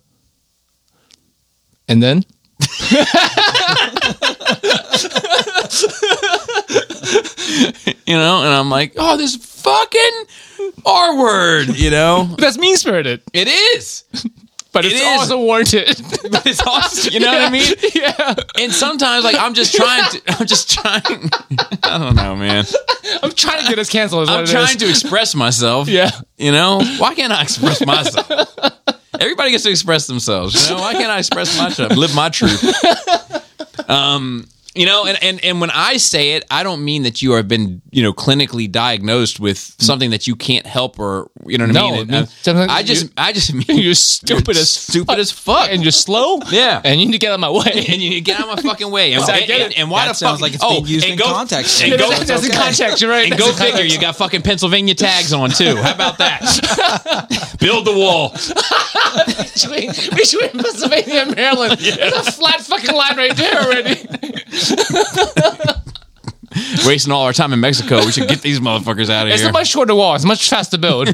And then? You know, and I'm like, oh, this fucking R word, you know? That's mean-spirited. It is. But it's also warranted. But it's also, you know what I mean? Yeah. And sometimes, like, I'm just trying. I don't know, man. I'm trying to get us canceled. I'm trying to express myself. Yeah. You know? Why can't I express myself? Everybody gets to express themselves. You know? Why can't I express myself? Live my truth. You know, and when I say it, I don't mean that you have been, you know, clinically diagnosed with something that you can't help, or you know what I mean. I just mean you're stupid as fuck, and you're slow. Yeah, and you need to get out of my way. And you need to get out of my fucking way. And, and why that the sounds fuck? like it's being used in context. And go, that's in context. You're right. And go figure. You got fucking Pennsylvania tags on too. How about that? Build the wall between Pennsylvania and Maryland. Yeah. There's a flat fucking line right there already. Wasting all our time in Mexico. We should get these motherfuckers out of It's here. a much shorter wall. It's much faster to build.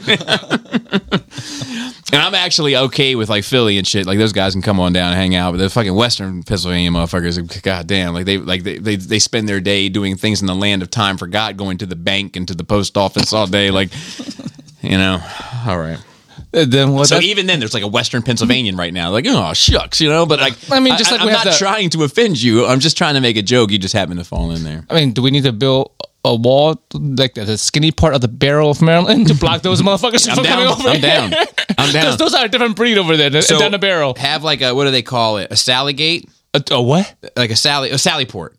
And I'm actually okay with like Philly and shit. Like those guys can come on down and hang out, but the fucking Western Pennsylvania motherfuckers, goddamn, they spend their day doing things in the land of time forgot, going to the bank and to the post office all day. Like, you know, all right. Then so even then, there's like a Western Pennsylvanian right now, like, oh shucks, you know. But like, I mean, just like I'm not trying to offend you. I'm just trying to make a joke. You just happen to fall in there. I mean, do we need to build a wall like the skinny part of the barrel of Maryland to block those motherfuckers from coming over? I'm down. Because those are a different breed over there down the barrel. Have like a, what do they call it? A Sally Gate? A what? Like a Sally Port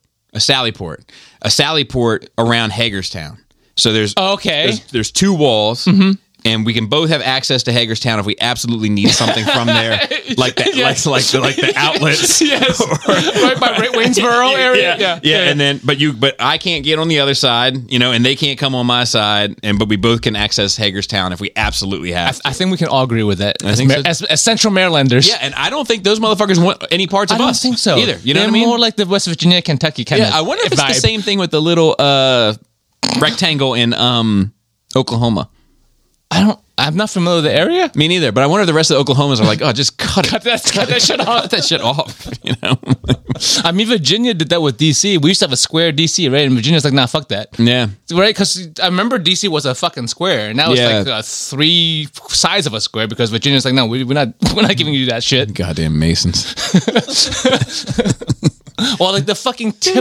around Hagerstown. So there's two walls. Mm-hmm. And we can both have access to Hagerstown if we absolutely need something from there, like that, yes. like the outlets. Yes, right by Waynesboro area. Yeah. And then, but I can't get on the other side, you know, and they can't come on my side, but we both can access Hagerstown if we absolutely have. I think we can all agree with that. I think as Central Marylanders. Yeah, and I don't think those motherfuckers want any parts of us. I don't think so either. You know They're what I mean? More like the West Virginia, Kentucky kind of. Yeah, I wonder if it's vibe. the same thing with the little rectangle in Oklahoma. I'm not familiar with the area. Me neither, but I wonder if the rest of the Oklahomans are like, oh, just cut that shit off. Cut that shit off, you know? I mean, Virginia did that with D.C. We used to have a square D.C., right? And Virginia's like, nah, fuck that. Yeah. Right? Because I remember D.C. was a fucking square, and now it's like 3 sides of a square because Virginia's like, no, we're not giving you that shit. Goddamn Masons. Or like the fucking tip.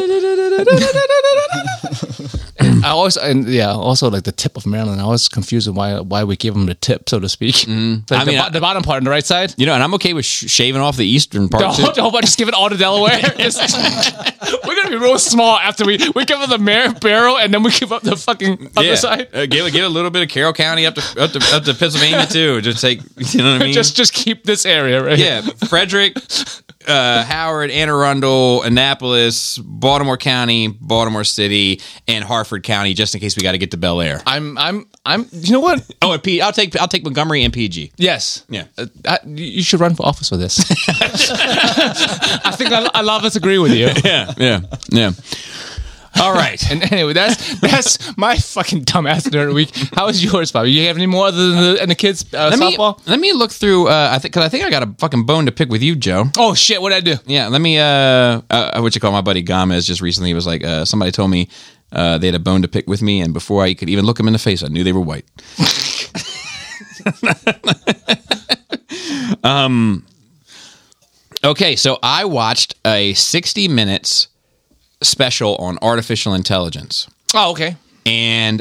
Also like the tip of Maryland. I was confused with why we give them the tip, so to speak. Like the bottom part on the right side. You know, and I'm okay with shaving off the eastern part too. How about just give it all to Delaware? We're gonna be real small after we give them the barrel, and then we give up the fucking other side. Give a little bit of Carroll County up to Pennsylvania too. Just take, you know what I mean? Just keep this area, right? Yeah, Frederick, Howard, Anne Arundel, Annapolis, Baltimore County, Baltimore City, and Harford County, just in case we got to get to Bel Air. I'm. You know what? Oh, and I'll take Montgomery and PG. Yes. Yeah. You should run for office for this. I think a lot of us agree with you. Yeah. All right. And anyway, that's my fucking dumbass nerd week. How was yours, Bobby? You have any more other than the kids softball? Let me look through. I think I got a fucking bone to pick with you, Joe. Oh shit! What did I do? Yeah. Let me. What you call my buddy Gomez just recently was like somebody told me they had a bone to pick with me, and before I could even look them in the face, I knew they were white. Okay, so I watched a 60 Minutes special on artificial intelligence. Oh, okay. And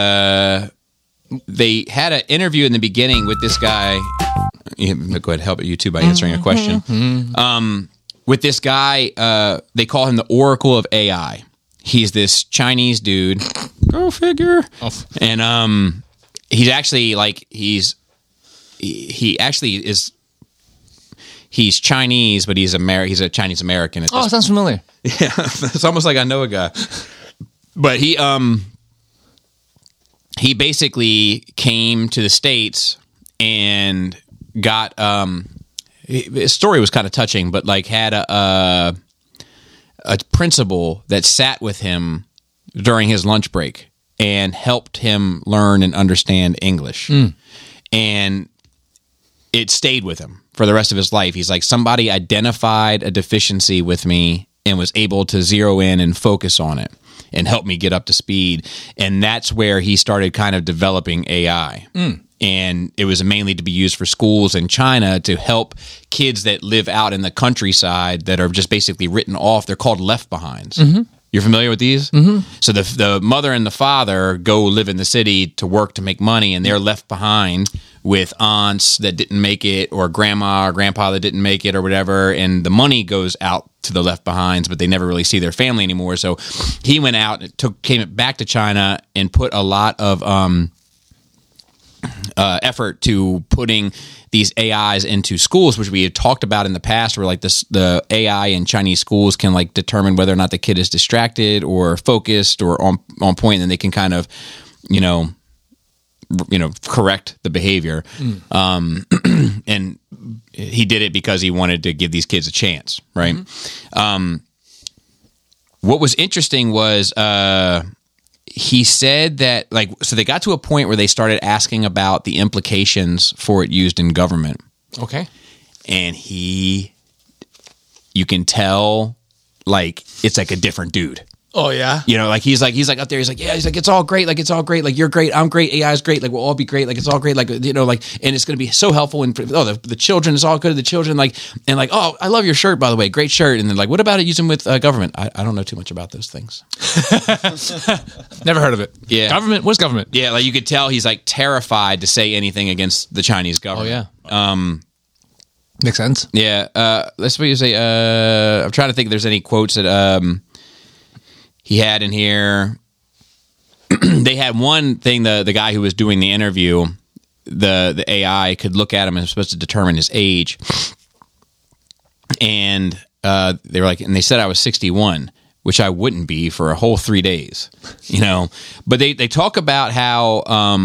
they had an interview in the beginning with this guy. Go ahead, help you too by answering a question. With this guy, they call him the Oracle of AI. He's this Chinese dude. Go figure. Oh. And he's actually like he's Chinese, but he's a Chinese American. Oh, sounds familiar. Yeah, it's almost like I know a guy. But he basically came to the States and got his story was kind of touching, but like had a principal that sat with him during his lunch break and helped him learn and understand English. And it stayed with him for the rest of his life. He's like, somebody identified a deficiency with me and was able to zero in and focus on it and help me get up to speed. And that's where he started kind of developing AI. And it was mainly to be used for schools in China to help kids that live out in the countryside that are just basically written off. They're called left behinds. You're familiar with these? So the mother and the father go live in the city to work to make money, and they're left behind with aunts that didn't make it, or grandma or grandpa that didn't make it, or whatever, and the money goes out to the left behinds, but they never really see their family anymore. So he went out and came back to China and put a lot of effort to putting these AIs into schools, which we had talked about in the past, where like the AI in Chinese schools can like determine whether or not the kid is distracted or focused or on point, and they can kind of, you know, correct the behavior. And he did it because he wanted to give these kids a chance, right? What was interesting was he said that, like, so they got to a point where they started asking about the implications for it used in government. Okay. And you can tell, like, it's like a different dude. Oh yeah. You know, like he's like up there. He's like, yeah. He's like, it's all great. Like, it's all great. Like, you're great. I'm great. AI is great. Like, we'll all be great. Like, it's all great. Like, you know, like, and it's going to be so helpful. And the children is all good. The children, like, and like, oh, I love your shirt, by the way. Great shirt. And then like, what about it using with government? I don't know too much about those things. Never heard of it. Yeah. Government? What's government? Yeah. Like, you could tell he's like terrified to say anything against the Chinese government. Oh yeah. Makes sense. Yeah. Let's say. I'm trying to think if there's any quotes that he had in here. They had one thing, the guy who was doing the interview, the AI could look at him and was supposed to determine his age. And they were like, and they said I was 61, which I wouldn't be for a whole 3 days, you know. But they talk about how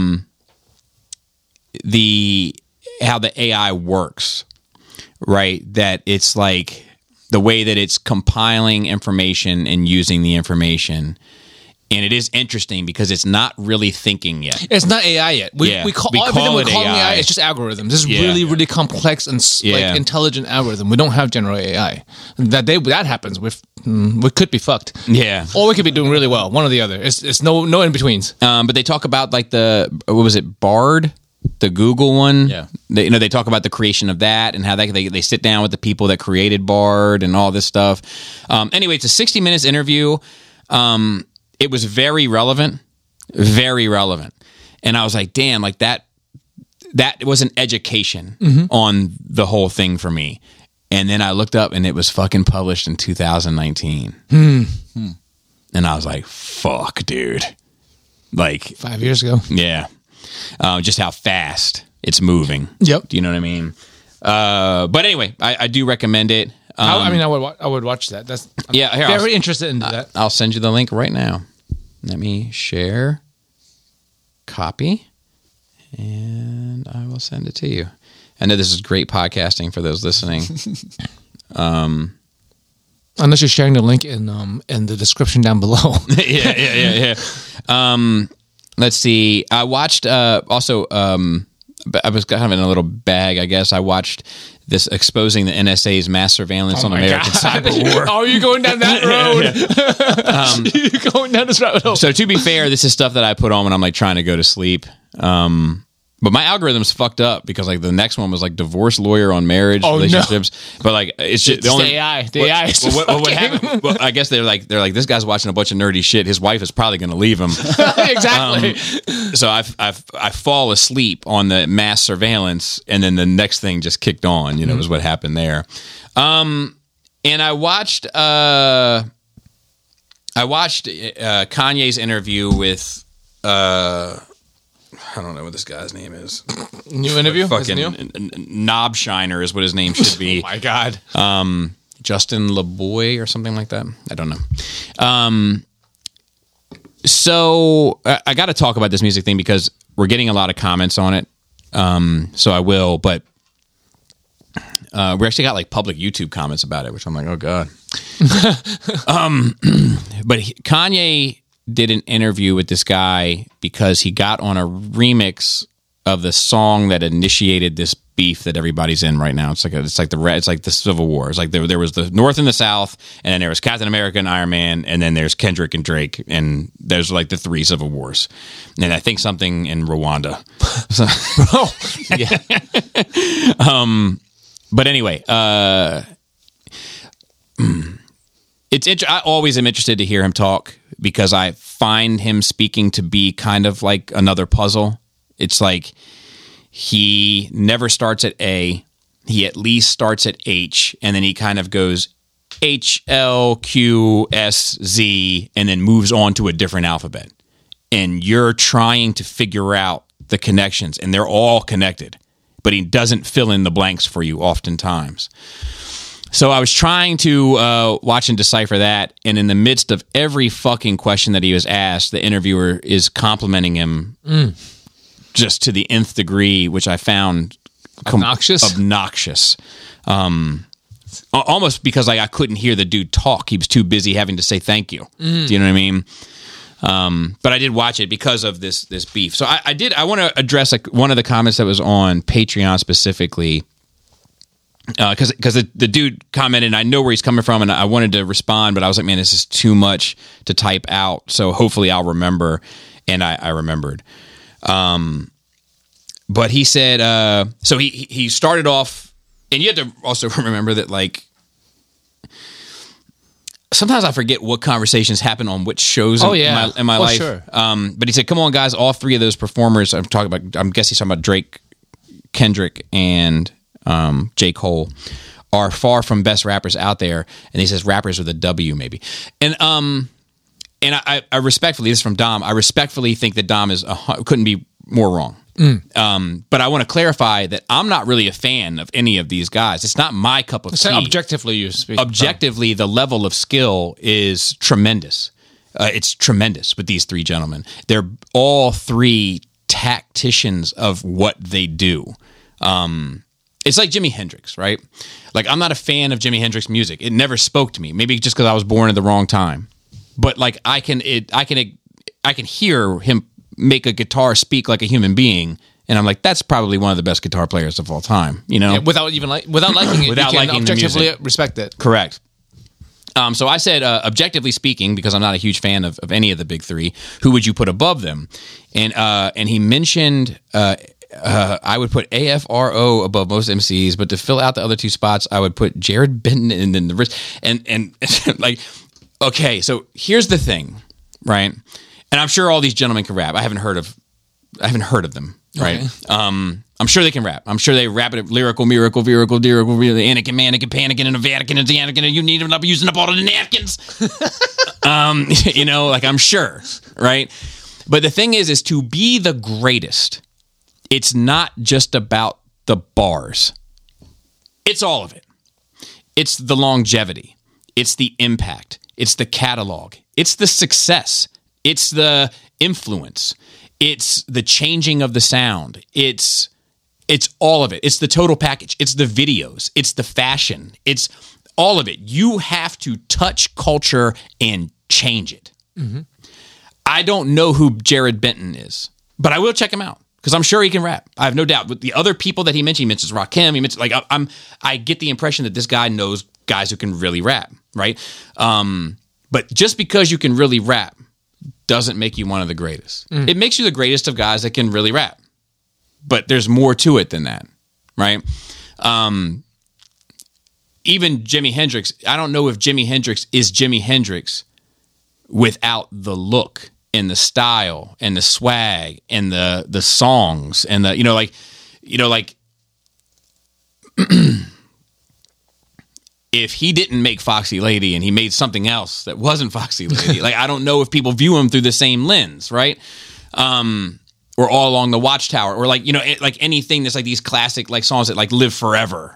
the AI works, right? That it's like the way that it's compiling information and using the information. And it is interesting because it's not really thinking yet. It's not AI yet. We call it AI. It's just algorithms. This is really, really complex and like intelligent algorithm. We don't have general AI. That happens, we could be fucked. Yeah. Or we could be doing really well. One or the other. It's no in betweens. But they talk about like what was it, Bard? the Google one. Yeah. They talk about the creation of that and how they sit down with the people that created Bard and all this stuff. Anyway, it's a 60 minutes interview. It was very relevant. And I was like, damn, like that was an education on the whole thing for me. And then I looked up and it was fucking published in 2019. And I was like, fuck, dude. Like 5 years ago. Yeah. Just how fast it's moving. Yep. Do you know what I mean? But anyway, I do recommend it. I would watch that. That's here, very interested in that. I'll send you the link right now. Let me share copy and I will send it to you. I know this is great podcasting for those listening. Unless you're sharing the link in the description down below. Yeah. Let's see. I watched also. I was kind of in a little bag, I guess. I watched this exposing the NSA's mass surveillance on American cyber war. Oh, you're going down that road. You're going down this road. So to be fair, this is stuff that I put on when I'm like trying to go to sleep. But my algorithm's fucked up because like the next one was like divorce lawyer on marriage relationships. No. But like it's just the AI. The AI. What happened? Well, I guess they're like this guy's watching a bunch of nerdy shit. His wife is probably going to leave him. Exactly. So I fall asleep on the mass surveillance, and then the next thing just kicked on. You know, was what happened there. And I watched Kanye's interview with. I don't know what this guy's name is. New interview? Fucking Knobshiner is what his name should be. Oh my God. Justin LeBoy or something like that. I don't know. So I got to talk about this music thing because we're getting a lot of comments on it. So I will, but we actually got like public YouTube comments about it, which I'm like, oh God. But Kanye did an interview with this guy because he got on a remix of the song that initiated this beef that everybody's in right now. It's like the Civil War. It's like there was the North and the South, and then there was Captain America and Iron Man, and then there's Kendrick and Drake, and there's like the three Civil Wars, and I think something in Rwanda. So, yeah. But anyway, I always am interested to hear him talk because I find him speaking to be kind of like another puzzle. It's like he never starts at A, he at least starts at H, and then he kind of goes H, L, Q, S, Z, and then moves on to a different alphabet. And you're trying to figure out the connections, and they're all connected, but he doesn't fill in the blanks for you oftentimes. So I was trying to watch and decipher that, and in the midst of every fucking question that he was asked, the interviewer is complimenting him just to the nth degree, which I found obnoxious. Almost because like I couldn't hear the dude talk. He was too busy having to say thank you. Do you know what I mean? But I did watch it because of this beef. So I want to address like one of the comments that was on Patreon specifically. Because the dude commented, and I know where he's coming from, and I wanted to respond, but I was like, man, this is too much to type out. So hopefully I'll remember, and I remembered. But he said, so he started off, and you have to also remember that like sometimes I forget what conversations happen on which shows in my life. Sure. But he said, come on, guys, all three of those performers I'm guessing he's talking about Drake, Kendrick, and J. Cole are far from best rappers out there, and he says rappers with a W maybe, and I respectfully, this is from Dom, I respectfully think that Dom couldn't be more wrong. But I want to clarify that I'm not really a fan of any of these guys. It's not my cup of tea. Objectively, you speak. Objectively, the level of skill is tremendous. It's tremendous with these three gentlemen. They're all three tacticians of what they do. It's like Jimi Hendrix, right? Like, I'm not a fan of Jimi Hendrix music. It never spoke to me. Maybe just because I was born at the wrong time. But like, I can hear him make a guitar speak like a human being, and I'm like, that's probably one of the best guitar players of all time. You know, without liking it, without liking objectively the music. Respect it. Correct. So I said, objectively speaking, because I'm not a huge fan of any of the big three, who would you put above them? And he mentioned I would put AFRO above most MCs, but to fill out the other two spots, I would put Jared Benton and then the rest. And like, okay, so here's the thing, right? And I'm sure all these gentlemen can rap. I haven't heard of them, right? Okay. I'm sure they can rap. I'm sure they rap it lyrical, miracle, lyrical, Anakin, mannequin, panicking in a Vatican, and the Anakin, and you need them up using up all of the napkins. You know, like I'm sure, right? But the thing is to be the greatest, it's not just about the bars. It's all of it. It's the longevity. It's the impact. It's the catalog. It's the success. It's the influence. It's the changing of the sound. It's all of it. It's the total package. It's the videos. It's the fashion. It's all of it. You have to touch culture and change it. Mm-hmm. I don't know who Jared Benton is, but I will check him out because I'm sure he can rap. I have no doubt. With the other people that he mentions Rakim. He mentions like I get the impression that this guy knows guys who can really rap, right? But just because you can really rap doesn't make you one of the greatest. Mm. It makes you the greatest of guys that can really rap. But there's more to it than that, right? Even Jimi Hendrix, I don't know if Jimi Hendrix is Jimi Hendrix without the look and the style and the swag and the songs and the, if he didn't make Foxy Lady and he made something else that wasn't Foxy Lady, like I don't know if people view him through the same lens, right? Or All Along the Watchtower, or like, like anything that's like these classic like songs that like live forever,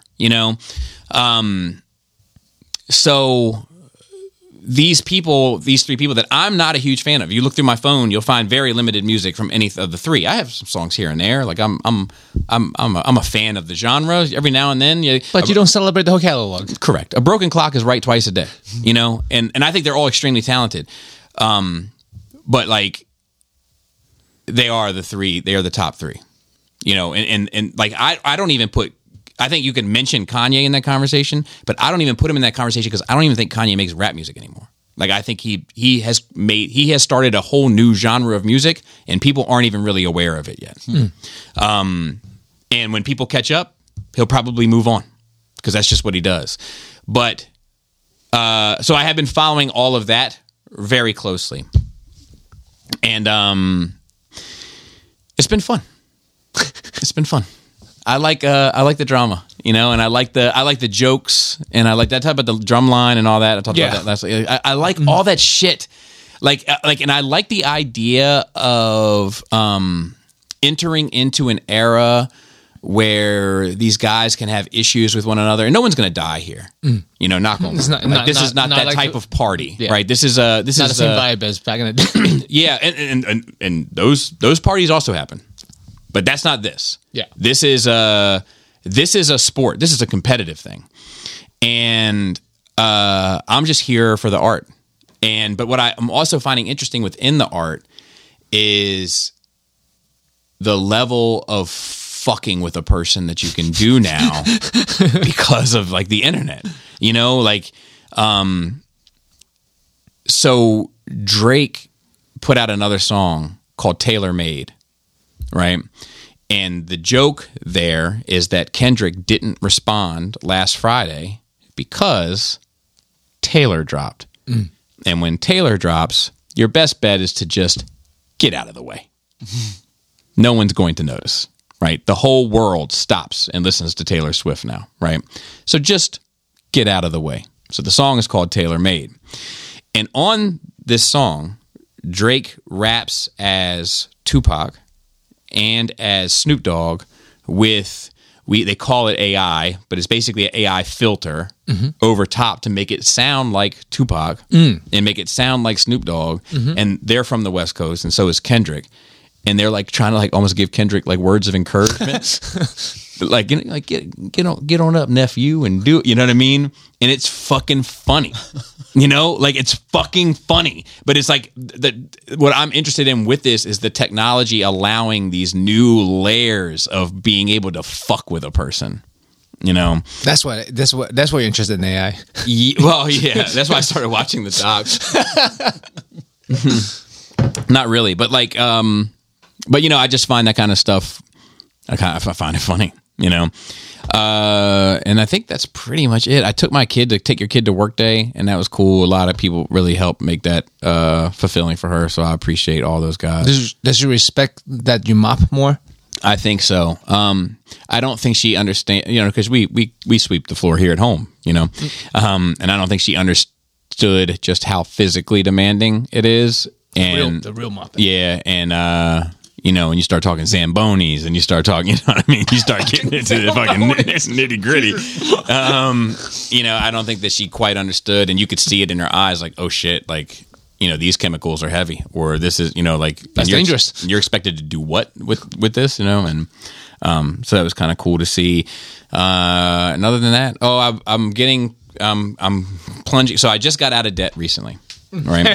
So these three people that I'm not a huge fan of, you look through my phone, you'll find very limited music from any of the three. I have some songs here and there. Like I'm a fan of the genre every now and then. But you don't celebrate the whole catalog. Correct. A broken clock is right twice a day, and I think they're all extremely talented. But like, they are the three. They are the top three, and like I don't even put. I think you can mention Kanye in that conversation, but I don't even put him in that conversation because I don't even think Kanye makes rap music anymore. Like I think he has started a whole new genre of music, and people aren't even really aware of it yet. And when people catch up, he'll probably move on because that's just what he does. But so I have been following all of that very closely, and it's been fun. It's been fun. I like the drama, and I like the jokes, and I like that type of the drum line and all that. I talked about that last week. I like all that shit. Like, and I like the idea of entering into an era where these guys can have issues with one another, and no one's going to die here. Knock on wood. This is not that like type of party, right? This is not the same vibe as back in the day. Yeah, and those parties also happen, but that's not this. Yeah, this is a sport. This is a competitive thing, and I'm just here for the art. But what I'm also finding interesting within the art is the level of fucking with a person that you can do now because of like the internet, so Drake put out another song called Tailor Made, right? And the joke there is that Kendrick didn't respond last Friday because Taylor dropped. And when Taylor drops, your best bet is to just get out of the way. No one's going to notice, right? The whole world stops and listens to Taylor Swift now, right? So just get out of the way. So the song is called Tailor Made. And on this song, Drake raps as Tupac and as Snoop Dogg with, they call it AI, but it's basically an AI filter over top to make it sound like Tupac and make it sound like Snoop Dogg. And they're from the West Coast, and so is Kendrick. And they're like trying to like almost give Kendrick like words of encouragement, like get on up, nephew, and do it. You know what I mean? And it's fucking funny, like it's fucking funny. But it's like what I'm interested in with this is the technology allowing these new layers of being able to fuck with a person. That's why you're interested in AI. Well, yeah, that's why I started watching the docs. Not really, but like, but I just find that kind of stuff I find it funny, you know. And I think that's pretty much it. I took my kid to take your kid to work day, and that was cool. A lot of people really helped make that fulfilling for her, so I appreciate all those guys. Does she respect that you mop more? I think so. I don't think she understands, you know, because we sweep the floor here at home, you know, and I don't think she understood just how physically demanding it is. And the real mopping. Yeah, and you know, and you start talking Zambonis, and you start talking, you know what I mean? You start getting into the fucking nitty gritty. You know, I don't think that she quite understood, and you could see it in her eyes, like, oh shit, like, you know, these chemicals are heavy, or this is, you know, like, that's dangerous. You're expected to do what with this, you know, and so that was kind of cool to see. And other than that, I'm plunging. So I just got out of debt recently. Right.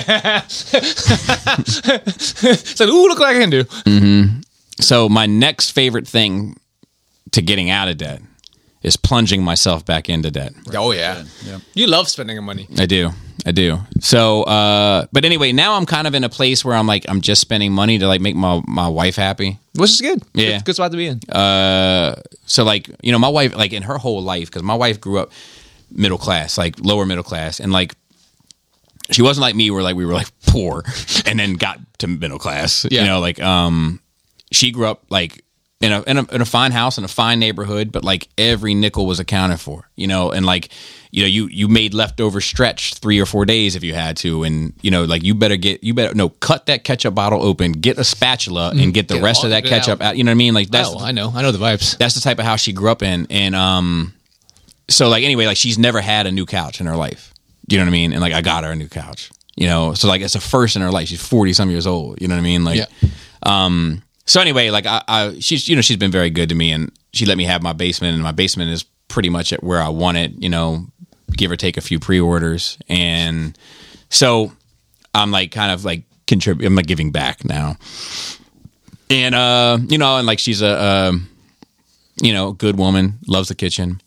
So, look what I can do. Mm-hmm. So my next favorite thing to getting out of debt is plunging myself back into debt. Oh yeah. You love spending money. I do. So, but anyway, now I'm kind of in a place where I'm just spending money to like make my wife happy, which is good. Yeah, good spot to be in. So like, you know, my wife, like in her whole life, because my wife grew up middle class, like lower middle class, and like, she wasn't like me where like we were like poor and then got to middle class. Yeah. You know, like she grew up like in a fine house in a fine neighborhood, but like every nickel was accounted for, you know, and like, you know, you made leftover stretch 3 or 4 days if you had to, and you know, like you better cut that ketchup bottle open, get a spatula and get the rest of that ketchup out. You know what I mean? Like that's I know the vibes. That's the type of house she grew up in, and so like anyway, like she's never had a new couch in her life. You know what I mean? And like I got her a new couch, you know, so like it's a first in her life. She's 40-some years old. You know what I mean? Like, yeah. So anyway, like she's, you know, she's been very good to me, and she let me have my basement, and my basement is pretty much at where I want it, you know, give or take a few pre-orders. And so I'm like kind of like I'm like giving back now. And, you know, and like she's a you know, good woman, loves the kitchen.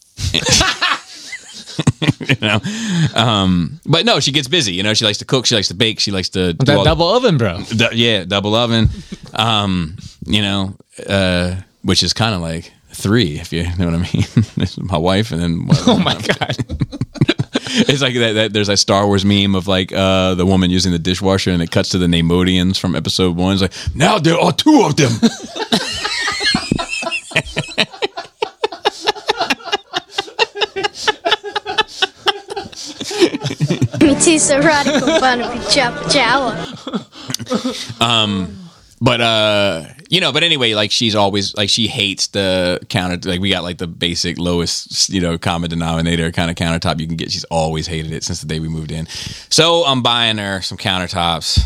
You know, but no, she gets busy. You know, she likes to cook, she likes to bake, she likes to that double oven, bro. Double oven. You know, which is kind of like 3, if you know what I mean. My wife, and then oh my god, it's like that. There's that Star Wars meme of like the woman using the dishwasher, and it cuts to the Namodians from Episode 1. It's like, now there are 2 of them. Me too, so radical fun of chow. But you know, but anyway, like she's always like, she hates the counter. Like we got like the basic lowest, you know, common denominator kind of countertop you can get. She's always hated it since the day we moved in. So I'm buying her some countertops,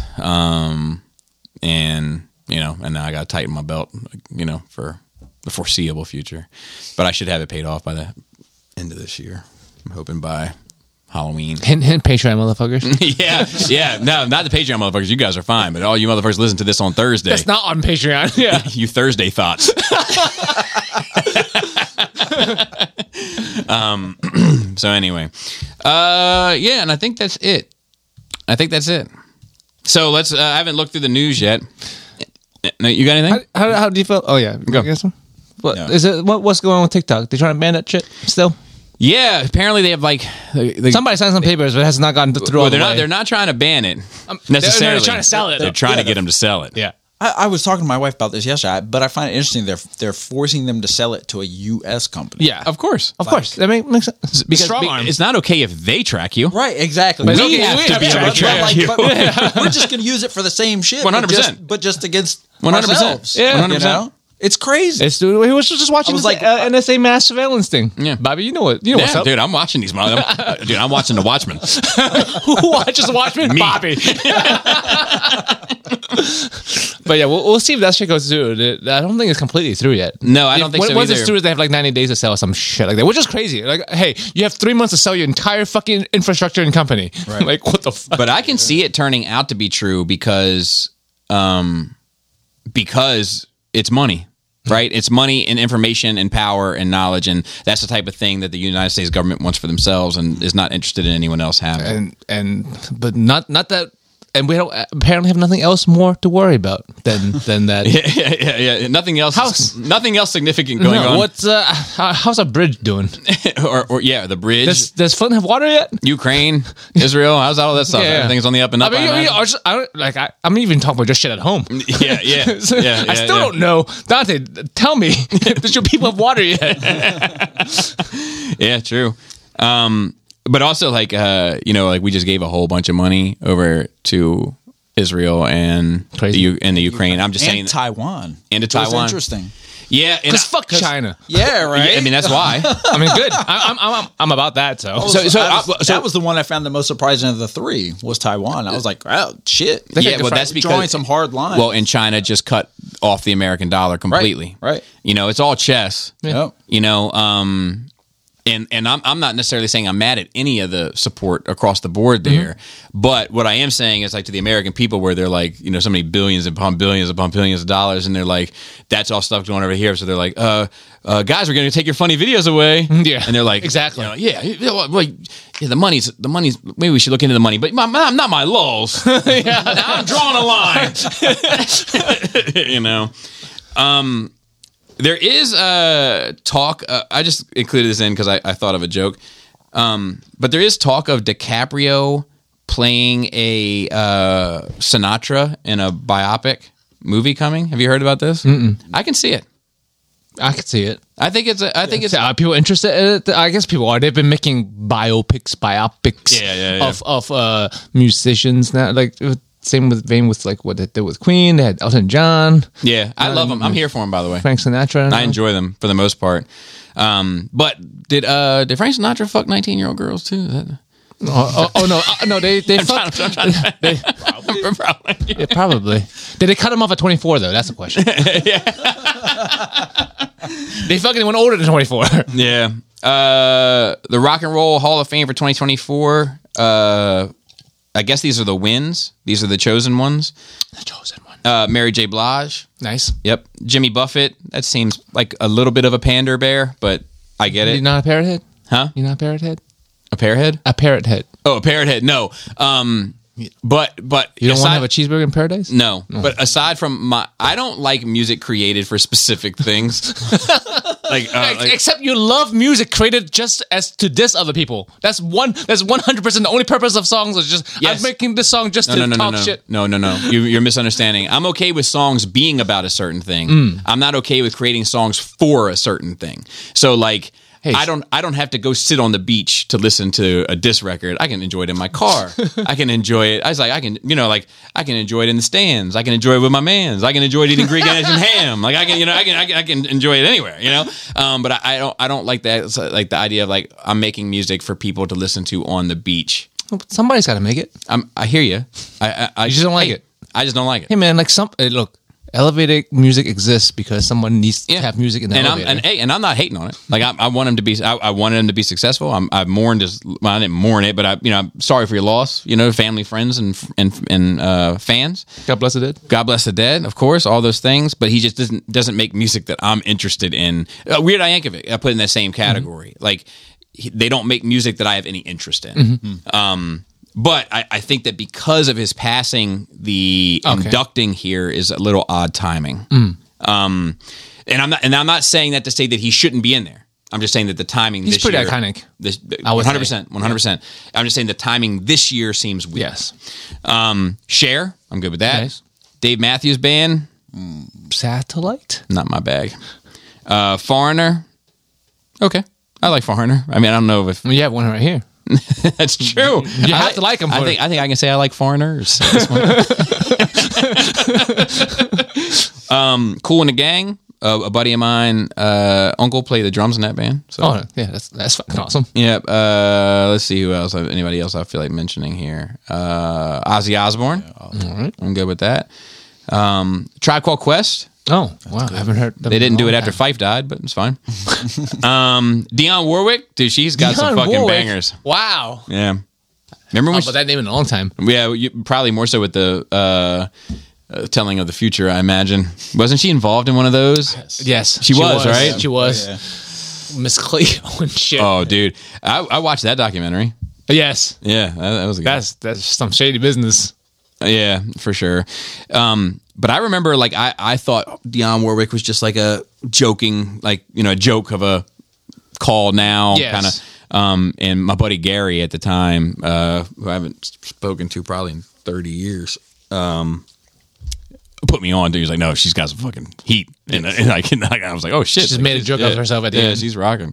and you know, and now I got to tighten my belt, you know, for the foreseeable future. But I should have it paid off by the end of this year. I'm hoping by Halloween. Hint, Patreon motherfuckers. yeah. No, not the Patreon motherfuckers. You guys are fine, but all you motherfuckers listen to this on Thursday. That's not on Patreon. Yeah. You Thursday thoughts. So anyway, yeah, and I think that's it. So let's. I haven't looked through the news yet. No, you got anything? How do you feel? Oh yeah, go. What is it? What's going on with TikTok? They trying to ban that shit still? Yeah, apparently they have like somebody signed some papers, but it has not gotten through. Well, they're not trying to ban it necessarily. They're trying to sell it. They're trying to get them to sell it. Yeah. I was talking to my wife about this yesterday, but I find it interesting. They're forcing them to sell it to a U.S. company. Yeah, of course. That makes sense. Because it's not okay if they track you. Right, exactly. But we have to be able to track you. We're just going to use it for the same shit. 100%. But just against 100%. ourselves. Yeah, 100%. You know? It's crazy. He was just watching this NSA mass surveillance thing. Yeah, Bobby, you know what's up, dude. I'm watching these. Dude, I'm watching The Watchmen. Who watches The Watchmen? Me. Bobby. But yeah, we'll see if that shit goes through. I don't think it's completely through yet. No, I don't think so once either. it's through, they have like 90 days to sell some shit like that, which is crazy. Like, hey, you have 3 months to sell your entire fucking infrastructure and company. Right. Like, what the fuck? But I can see it turning out to be true because it's money. Right? It's money and information and power and knowledge, and that's the type of thing that the United States government wants for themselves and is not interested in anyone else having. But not that and we don't apparently have nothing else more to worry about than that. Yeah. Nothing else. Nothing else significant going on. What's how's our bridge doing? or the bridge. Does Flint have water yet? Ukraine, Israel. How's all that stuff? Yeah. Everything's on the up and up. I'm even talking about just shit at home. Yeah. So I still don't know. Dante, tell me, does your people have water yet? Yeah, true. But also, like, like we just gave a whole bunch of money over to Israel and the Ukraine. I'm just saying, Taiwan and to It was Taiwan. interesting. Yeah, Because fuck China. Yeah, right. I mean, that's why. I mean, good. I'm about that. So that was the one I found the most surprising of the three was Taiwan. I was like, oh shit. Yeah, well, that's because drawing some hard lines. Well, and China just cut off the American dollar completely. Right. It's all chess. Yep. And I'm not necessarily saying I'm mad at any of the support across the board there, but what I am saying is like to the American people where they're like, so many billions upon billions of dollars, and they're like, that's all stuff going over here. So they're like, guys, we're going to take your funny videos away. Yeah, and they're like, exactly. The money's. Maybe we should look into the money, but not my lulz. I'm drawing a line. There is talk. I just included this in because I thought of a joke. But there is talk of DiCaprio playing a Sinatra in a biopic movie coming. Have you heard about this? I can see it. I can see it. I think it's. Are people interested in it? I guess people are. They've been making biopics Yeah. of musicians now. Like same vein with like what they did with Queen. They had Elton John. Yeah, I love them. I'm here for them, by the way. Frank Sinatra. I enjoy them for the most part. But did Frank Sinatra fuck 19-year-old girls too? No, they fucked. Probably. Yeah, probably. Did they cut him off at 24 though? That's the question. They fucking went older than 24. Yeah. The Rock and Roll Hall of Fame for 2024. I guess these are the wins. These are the chosen ones. The chosen one. Mary J. Blige. Nice. Yep. Jimmy Buffett. That seems like a little bit of a pander bear, but I get it. You're not a parrot head? Huh? You're not a parrot head? A parrot head? A parrot head. Oh, a parrot head. No. But you don't want to have a cheeseburger in paradise? No. But aside from I don't like music created for specific things. Except you love music created just as to diss other people. That's 100% the only purpose of songs is just I'm making this song just to talk shit. No. You're misunderstanding. I'm okay with songs being about a certain thing. I'm not okay with creating songs for a certain thing. So like hey, I don't have to go sit on the beach to listen to a diss record. I can enjoy it in my car. I can enjoy it. I can enjoy it in the stands. I can enjoy it with my mans. I can enjoy it eating Greek eggs and ham. Like I can enjoy it anywhere, But I don't like that. Like the idea of like I'm making music for people to listen to on the beach. Somebody's got to make it. I hear you. I just don't like it. I just don't like it. Hey man, look. Elevator music exists because someone needs to have music in the elevator. And I'm not hating on it. Like I want him to be. I wanted him to be successful. I mourned his. Well, I didn't mourn it, but I'm sorry for your loss. Family, friends, and fans. God bless the dead. God bless the dead. Of course, all those things. But he just doesn't make music that I'm interested in. Weird Al Yankovic, I put in that same category. Mm-hmm. Like they don't make music that I have any interest in. Mm-hmm. But I think that because of his passing, the inducting here is a little odd timing. And I'm not saying that to say that he shouldn't be in there. I'm just saying that the timing. He's this pretty year, iconic. 100%. I'm just saying the timing this year seems weird. Yes. Cher, I'm good with that. Nice. Dave Matthews Band, Satellite, not my bag. Foreigner, okay. I like Foreigner. I mean, I don't know if you have one right here. That's true. You have to like them. I think I can say I like Foreigners. Cool in the Gang. A buddy of mine, uncle, played the drums in that band. So. That's fucking awesome. Yeah. Let's see who else. Anybody else I feel like mentioning here? Ozzy Osbourne. All right. I'm good with that. Tribe Called Quest. Oh, wow. I haven't heard them. They didn't do it after Fife died, but it's fine. Dionne Warwick, dude, she's got some fucking bangers. Wow. Yeah. Remember when but that name in a long time. Yeah, probably more so with the Telling of the Future, I imagine. Wasn't she involved in one of those? Yes. She was, right? She was. Yeah. Miss Cleo and shit. Oh, dude. I watched that documentary. Yes. Yeah, that was a good That's some shady business. Yeah, for sure. But I remember, like, I thought Dionne Warwick was just like a joking, like, you know, a joke of a call now kind of. And my buddy Gary at the time, who I haven't spoken to probably in 30 years, put me on. Dude, he's like, no, she's got some fucking heat. And I was like, oh shit. She just made a joke of herself at the end. Yeah, she's rocking.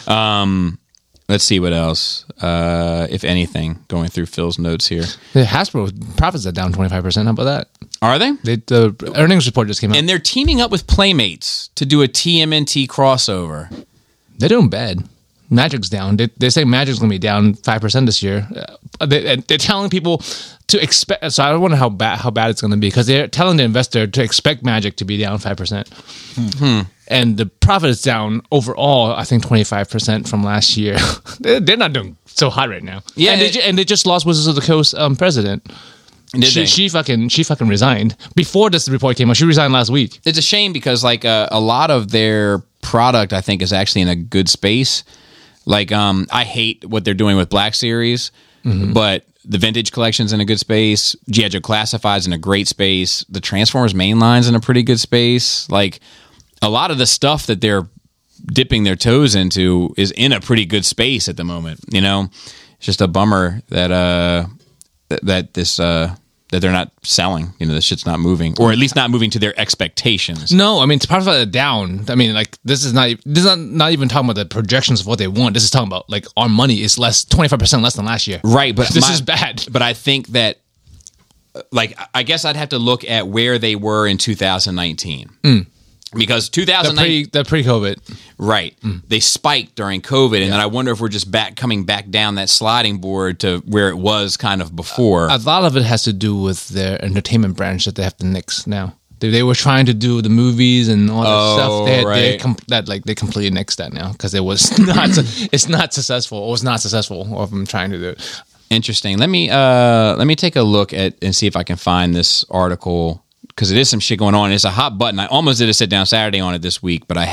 Let's see what else, if anything, going through Phil's notes here. The Hasbro profits are down 25%. How about that? Are they? The earnings report just came out. And they're teaming up with Playmates to do a TMNT crossover. They're doing bad. Magic's down. They say Magic's going to be down 5% this year. They're telling people to expect. So I don't wonder how bad it's going to be, because they're telling the investor to expect Magic to be down 5%. And the profit is down overall, I think 25% from last year. They're not doing so hot right now. Yeah, and they just lost Wizards of the Coast president. She fucking resigned before this report came out. She resigned last week. It's a shame because like a lot of their product, I think, is actually in a good space. Like, I hate what they're doing with Black Series, but the Vintage Collection's in a good space. G.I. Joe Classified's in a great space. The Transformers mainline's in a pretty good space. Like, a lot of the stuff that they're dipping their toes into is in a pretty good space at the moment. You know, it's just a bummer that that they're not selling. You know, the shit's not moving, or at least not moving to their expectations. No, I mean, to profit it down. I mean, like, this is not even talking about the projections of what they want. This is talking about, like, our money is 25% less than last year. Right, but this is bad. But I think that, like, I guess I'd have to look at where they were in 2019. Because 2019, the pre-COVID, right? They spiked during COVID, and then I wonder if we're just coming back down that sliding board to where it was kind of before. A lot of it has to do with their entertainment branch that they have to nix now. They were trying to do the movies and all that stuff. They completely nixed that now because it was not. It's not successful. It was not successful of them trying to do it. Interesting. Let me take a look at and see if I can find this article, because it is some shit going on. It's a hot button. I almost did a sit down Saturday on it this week, but I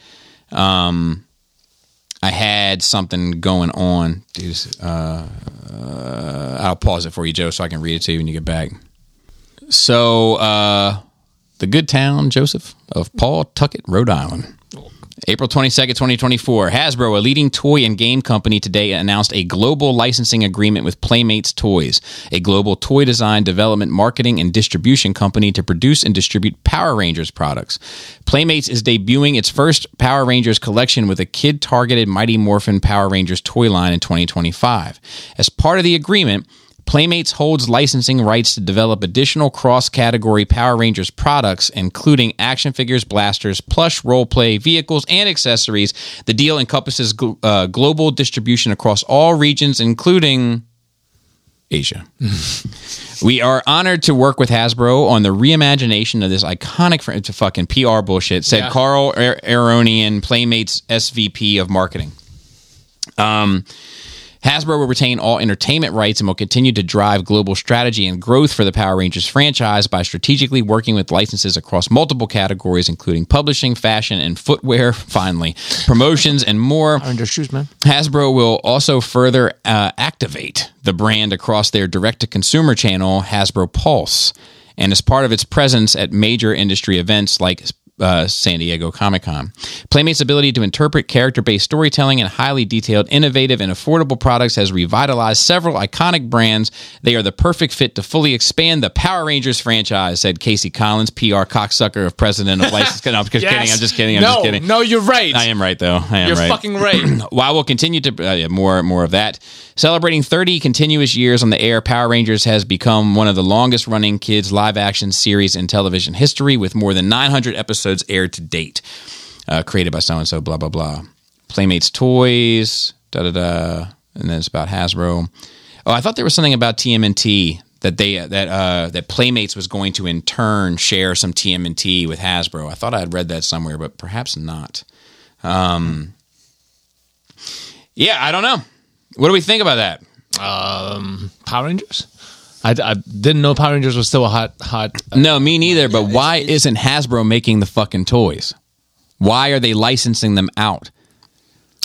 had something going on. Dude, I'll pause it for you, Joe, so I can read it to you when you get back. So, the good town, Joseph, of Pawtucket, Rhode Island. April 22nd, 2024. Hasbro, a leading toy and game company, today announced a global licensing agreement with Playmates Toys, a global toy design, development, marketing, and distribution company to produce and distribute Power Rangers products. Playmates is debuting its first Power Rangers collection with a kid-targeted Mighty Morphin Power Rangers toy line in 2025. As part of the agreement, Playmates holds licensing rights to develop additional cross-category Power Rangers products, including action figures, blasters, plush role-play, vehicles, and accessories. The deal encompasses global distribution across all regions, including Asia. We are honored to work with Hasbro on the reimagination of this iconic it's a fucking PR bullshit, said Carl Aronian, Playmates SVP of Marketing. Hasbro will retain all entertainment rights and will continue to drive global strategy and growth for the Power Rangers franchise by strategically working with licenses across multiple categories, including publishing, fashion, and footwear, finally, promotions, and more. Shoes, man. Hasbro will also further activate the brand across their direct-to-consumer channel, Hasbro Pulse, and as part of its presence at major industry events like San Diego Comic-Con. Playmates' ability to interpret character-based storytelling and highly detailed, innovative, and affordable products has revitalized several iconic brands. They are the perfect fit to fully expand the Power Rangers franchise, said Casey Collins, PR cocksucker of president of license. No, I'm just kidding. I'm just kidding. No, you're right. I am right, though. You're fucking right. While we'll continue to more of that. Celebrating 30 continuous years on the air, Power Rangers has become one of the longest-running kids' live-action series in television history, with more than 900 episodes aired to date. Created by so-and-so, blah, blah, blah. Playmates Toys, da-da-da, and then it's about Hasbro. Oh, I thought there was something about TMNT, that Playmates was going to, in turn, share some TMNT with Hasbro. I thought I had read that somewhere, but perhaps not. Yeah, I don't know. What do we think about that? Power Rangers? I didn't know Power Rangers was still a hot. No, me neither. But why isn't Hasbro making the fucking toys? Why are they licensing them out?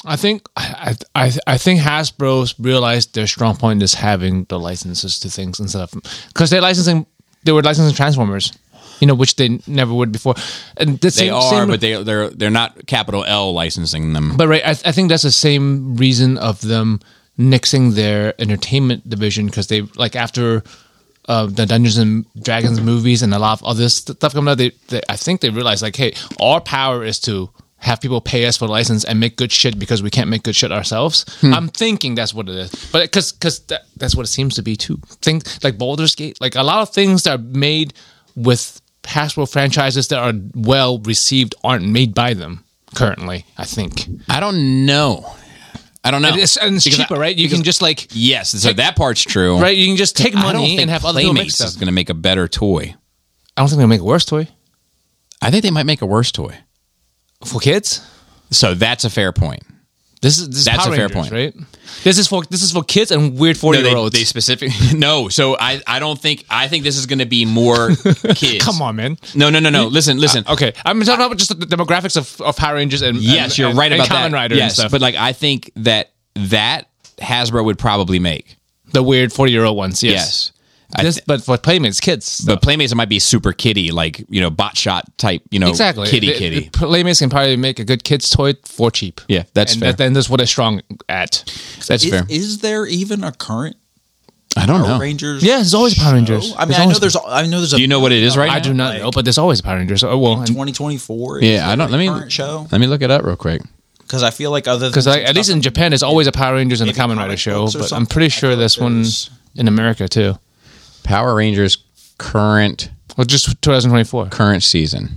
I think Hasbro's realized their strong point is having the licenses to things instead of because they were licensing Transformers, which they never would before. And but they're not capital L licensing them. But right, I think that's the same reason of them nixing their entertainment division because they like after the Dungeons and Dragons movies and a lot of other stuff coming out. I think they realized like, hey, our power is to have people pay us for the license and make good shit because we can't make good shit ourselves. I'm thinking that's what it is, but because that's what it seems to be too. Things like Baldur's Gate, like a lot of things that are made with Hasbro franchises that are well received aren't made by them currently. I think I don't know. And it's cheaper, right? You can just like yes, so that part's true, right? You can just take money and have other people make stuff. Is going to make a better toy. I don't think they'll make a worse toy. I think they might make a worse toy. For kids? So that's a fair point. This is that's Power a fair Rangers, point, right? This is for kids and weird 40-year-olds. They specifically no. So I don't think I think this is going to be more kids. Come on, man. No. Listen. Okay, I'm talking about just the demographics of Power Rangers and yes, you're right about Kamen that. Rider yes, and stuff. but like I think that Hasbro would probably make the weird 40-year-old ones. Yes. But for Playmates, kids. But Playmates, it might be super kiddie, like, bot shot type, exactly. kitty. Playmates can probably make a good kids toy for cheap. Yeah, that's fair. Then that's what they're strong at. That's fair. Is there even a current I don't know. Power Rangers? Yeah, there's always Power Rangers. I mean, I know there's a. Do you know what it is right now? I do not know, but there's always Power Rangers. Oh, well. 2024? Yeah, I don't. Current show? Let me look it up real quick. Because I feel like at least in Japan, there's always a Power Rangers and a Kamen Rider show, but I'm pretty sure there's one in America too. Power Rangers current. Well, just 2024. Current season.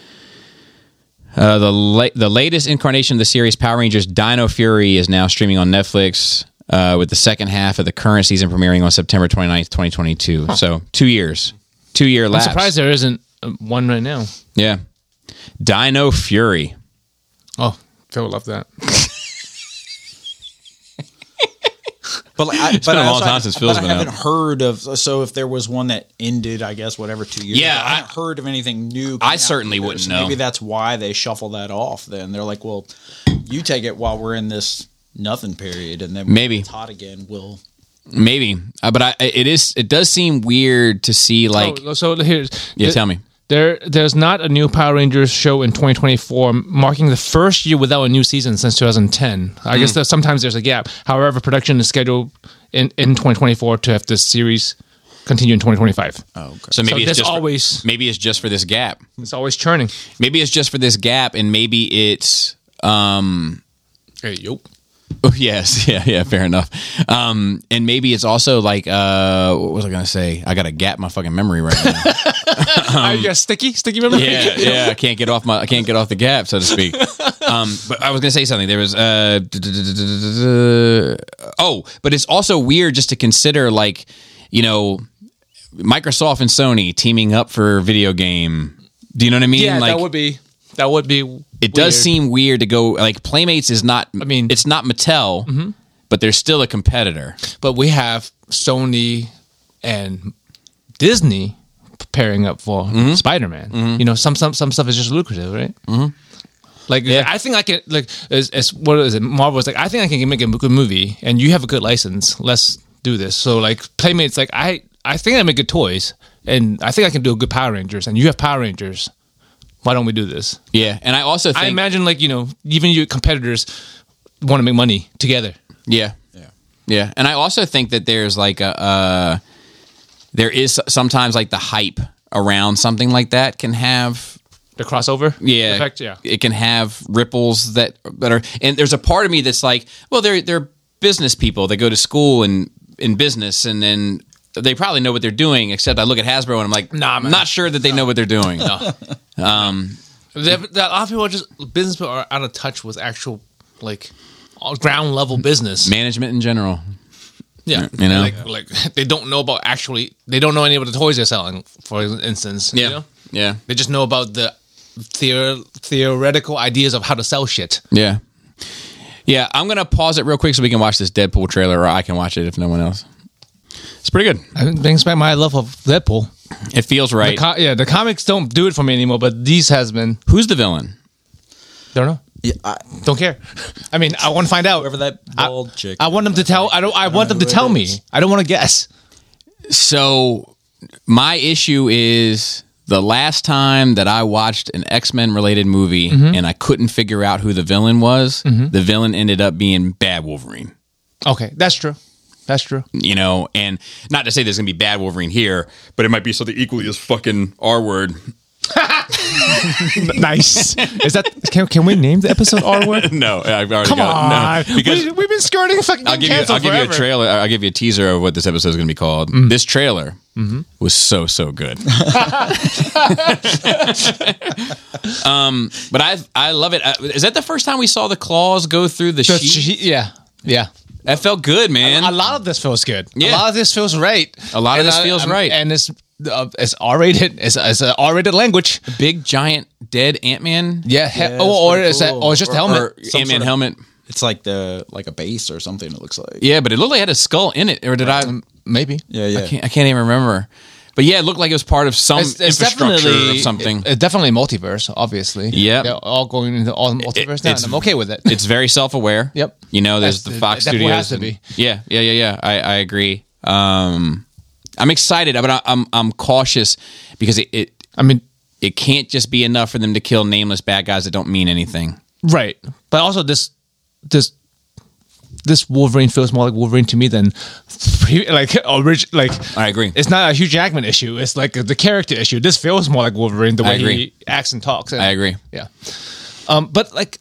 The latest incarnation of the series, Power Rangers Dino Fury, is now streaming on Netflix with the second half of the current season premiering on September 29th, 2022. So 2 years. 2 year lapse. I'm surprised there isn't one right now. Yeah. Dino Fury. Oh, Phil would love that. But it's been a long time since Phil's been out. I haven't heard of. So if there was one that ended, I guess 2 years. Yeah, I haven't heard of anything new. I certainly wouldn't know. Maybe that's why they shuffle that off. Then they're like, well, you take it while we're in this nothing period, and then maybe when it's hot again. We'll maybe, but it does seem weird to see like. Oh, so here's tell me. There's not a new Power Rangers show in 2024, marking the first year without a new season since 2010. I guess sometimes there's a gap. However, production is scheduled in 2024 to have this series continue in 2025. Oh, okay. So maybe maybe it's just for this gap. It's always churning. Maybe it's just for this gap, and maybe it's Hey, yo. Oh, yes, yeah, fair enough. And maybe it's also like, what was I going to say? I got a gap in my fucking memory right now. You got sticky memory? Yeah. I can't get off the gap, so to speak. But I was going to say something. There was, but it's also weird just to consider, like, Microsoft and Sony teaming up for video game. Do you know what I mean? Yeah, like, that would be. It does seem weird to go like Playmates is not. I mean, it's not Mattel, but they're still a competitor. But we have Sony and Disney pairing up for Spider-Man. Some stuff is just lucrative, right? Like, I think I can like as what is it? Marvel's like, I think I can make a good movie, and you have a good license. Let's do this. So like Playmates, like I think I make good toys, and I think I can do a good Power Rangers, and you have Power Rangers. Why don't we do this? Yeah, and I also think... I imagine, like, even your competitors want to make money together. Yeah. And I also think that there's, like, there is sometimes, like, the hype around something like that can have... The crossover? Yeah. Effect, yeah. It can have ripples that are... And there's a part of me that's like, well, they're business people. They go to school in business, and then... They probably know what they're doing, except I look at Hasbro and I'm like, nah, I'm not sure that they know what they're doing. No. A lot of people business people are out of touch with actual, like, ground level business. Management in general. Yeah. Like they don't know about they don't know any of the toys they're selling, for instance. Yeah. Yeah. They just know about the theoretical ideas of how to sell shit. Yeah. Yeah. I'm going to pause it real quick so we can watch this Deadpool trailer, or I can watch it if no one else. It's pretty good. I brings back my love of Deadpool. It feels right. The comics don't do it for me anymore, but these has been. Who's the villain? Don't know. Don't care. I mean, I want to find out. Whoever that bald chick. I want them to tell. I want them to tell me. I don't want to guess. So my issue is the last time that I watched an X-Men related movie and I couldn't figure out who the villain was, the villain ended up being Bad Wolverine. Okay, that's true. That's true. You know, and not to say there's going to be Bad Wolverine here, but it might be something equally as fucking R-word. Nice. Is that can we name the episode R-word? No, I've already Come got on. it. No, because we've been skirting fucking I'll give you a trailer. I'll give you a teaser of what this episode is going to be called. This trailer was so good. But I love it. Is that the first time we saw the claws go through the sheet? Yeah. That felt good, man. A lot of this feels good. Yeah. A lot of this feels right. A lot of this feels right. And it's R-rated. It's an R-rated language. Big giant dead Ant-Man. Yeah. Or it's just a helmet. Or Ant-Man helmet. It's like a base or something. It looks like. Yeah, but it looked like it had a skull in it, or did I? Maybe. Yeah. I can't even remember. But yeah, it looked like it was part of some infrastructure of something. It's definitely multiverse, obviously. Yeah, they're all going into all multiverse now, and I'm okay with it. It's very self-aware. Yep. You know, there's the Fox Studios. Has to be. Yeah. I agree. I'm excited, but I'm cautious because it can't just be enough for them to kill nameless bad guys that don't mean anything. Right. But also this Wolverine feels more like Wolverine to me than I agree. It's not a Hugh Jackman issue. It's like the character issue. This feels more like Wolverine the way he acts and talks. And, I agree. Yeah. But like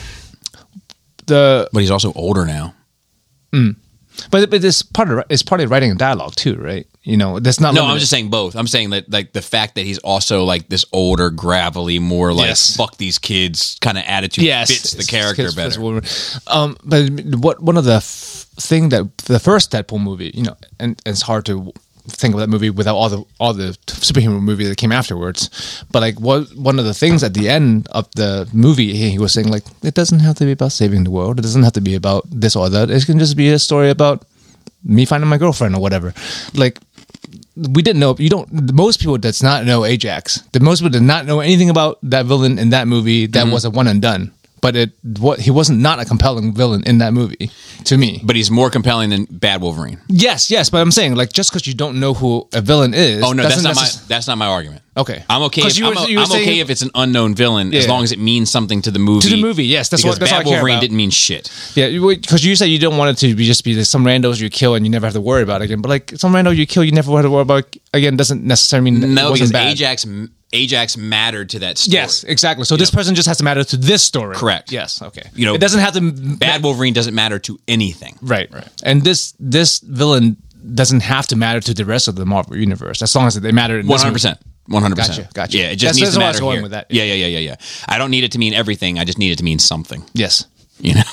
but he's also older now. But it's part of writing and dialogue too, right? You know, that's not. No, I'm just saying both. I'm saying that like the fact that he's also like this older, gravelly, more like fuck these kids kind of attitude fits the character better. But one of the thing that the first Deadpool movie, you know, and it's hard to think of that movie without all the superhero movie that came afterwards. But like one of the things at the end of the movie, he was saying like, it doesn't have to be about saving the world. It doesn't have to be about this or that. It can just be a story about me finding my girlfriend or whatever. Like we didn't know. Most people does not know Ajax. Most people did not know anything about that villain in that movie. That was a one and done. But he wasn't not a compelling villain in that movie to me. But he's more compelling than Bad Wolverine. Yes. But I'm saying like just because you don't know who a villain is. Oh no, that's not my argument. Okay, I'm okay. I'm okay if it's an unknown villain as long as it means something to the movie. To the movie, yes. That's what Bad Wolverine didn't mean shit. Yeah, because you say you don't want it to just be some randos you kill and you never have to worry about it again. But like some rando you kill, you never have to worry about again. Doesn't necessarily mean no, it wasn't bad. Ajax mattered to that story. Yes, exactly. So this person just has to matter to this story. Correct. Yes. Okay. You know, it doesn't have to. Bad Wolverine doesn't matter to anything. Right. And this villain doesn't have to matter to the rest of the Marvel universe as long as they matter. 100%. 100%. Gotcha. Yeah, it just needs to matter here. With that. Yeah. I don't need it to mean everything. I just need it to mean something. Yes. You know,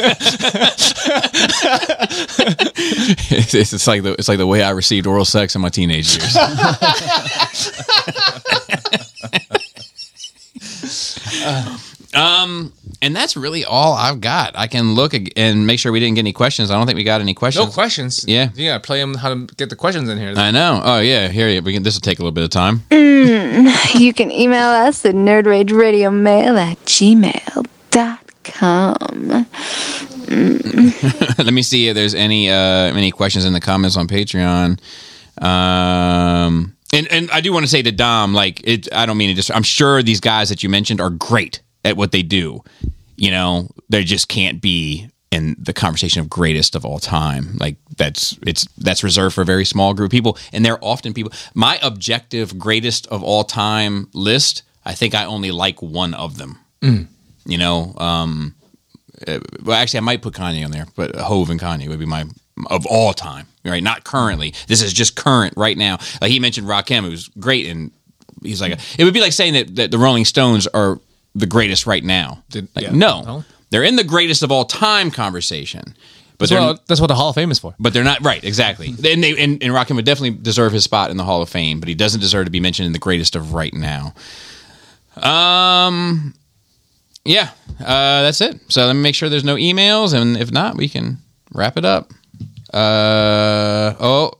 it's like the way I received oral sex in my teenage years. And that's really all I've got. I can look and make sure we didn't get any questions. I don't think we got any questions. No questions. Yeah, you gotta play them how to get the questions in here. I know. Oh yeah, here this will take a little bit of time. You can email us at nerdrageradiomail@gmail.com. Let me see if there's any questions in the comments on Patreon. And I do want to say to Dom, like I don't mean to I'm sure these guys that you mentioned are great at what they do. You know, they just can't be in the conversation of greatest of all time. Like that's reserved for a very small group of people, and they're often people. My objective greatest of all time list, I think I only like one of them. You know, well, actually, I might put Kanye on there, but Hove and Kanye would be my of all time, right? Not currently. This is just current right now. Like he mentioned Rakim, who's great, and he's like it would be like saying that the Rolling Stones are the greatest right now. No, they're in the greatest of all time conversation. But that's what the Hall of Fame is for. But they're not right, exactly. And Rakim would definitely deserve his spot in the Hall of Fame, but he doesn't deserve to be mentioned in the greatest of right now. Yeah, that's it. So let me make sure there's no emails, and if not, we can wrap it up. No.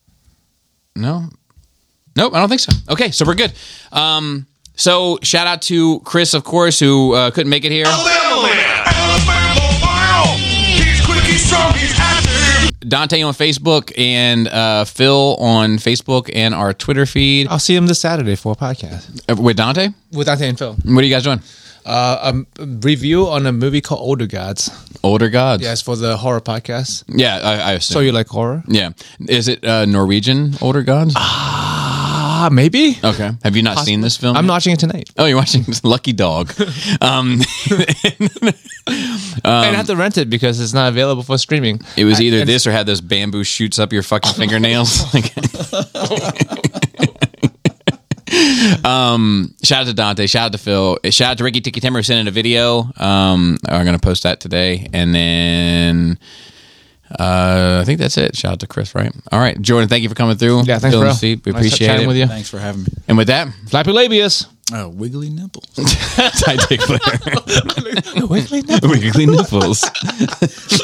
Nope, I don't think so. Okay, so we're good. So shout out to Chris, of course, who couldn't make it here. Alabama! Man. Alabama Wild. He's quick, he's strong, he's active. Dante on Facebook and Phil on Facebook and our Twitter feed. I'll see him this Saturday for a podcast With Dante? with Dante and Phil. What are you guys doing? A review on a movie called Older Gods. Older Gods? Yes, for the horror podcast. Yeah, I assume. So you like horror? Yeah. Is it Norwegian Older Gods? Maybe. Okay. Have you not seen this film? I'm yet? watching it tonight. Oh, you're watching Lucky Dog. And I have to rent it because it's not available for streaming. It was either this or had those bamboo shoots up your fucking fingernails. Shout out to Dante. Shout out to Phil. Shout out to Ricky Tiki Timmer who sent in a video. I'm going to post that today. And then I think that's it. Shout out to Chris, right? All right. Jordan, thank you for coming through. Yeah, thanks, Phil bro. and Steve, we Nice appreciate chatting it. with you. Thanks for having me. And with that, Flappy Labius. Oh, wiggly nipples. Ty Dick Blair. Wiggly Wiggly nipples.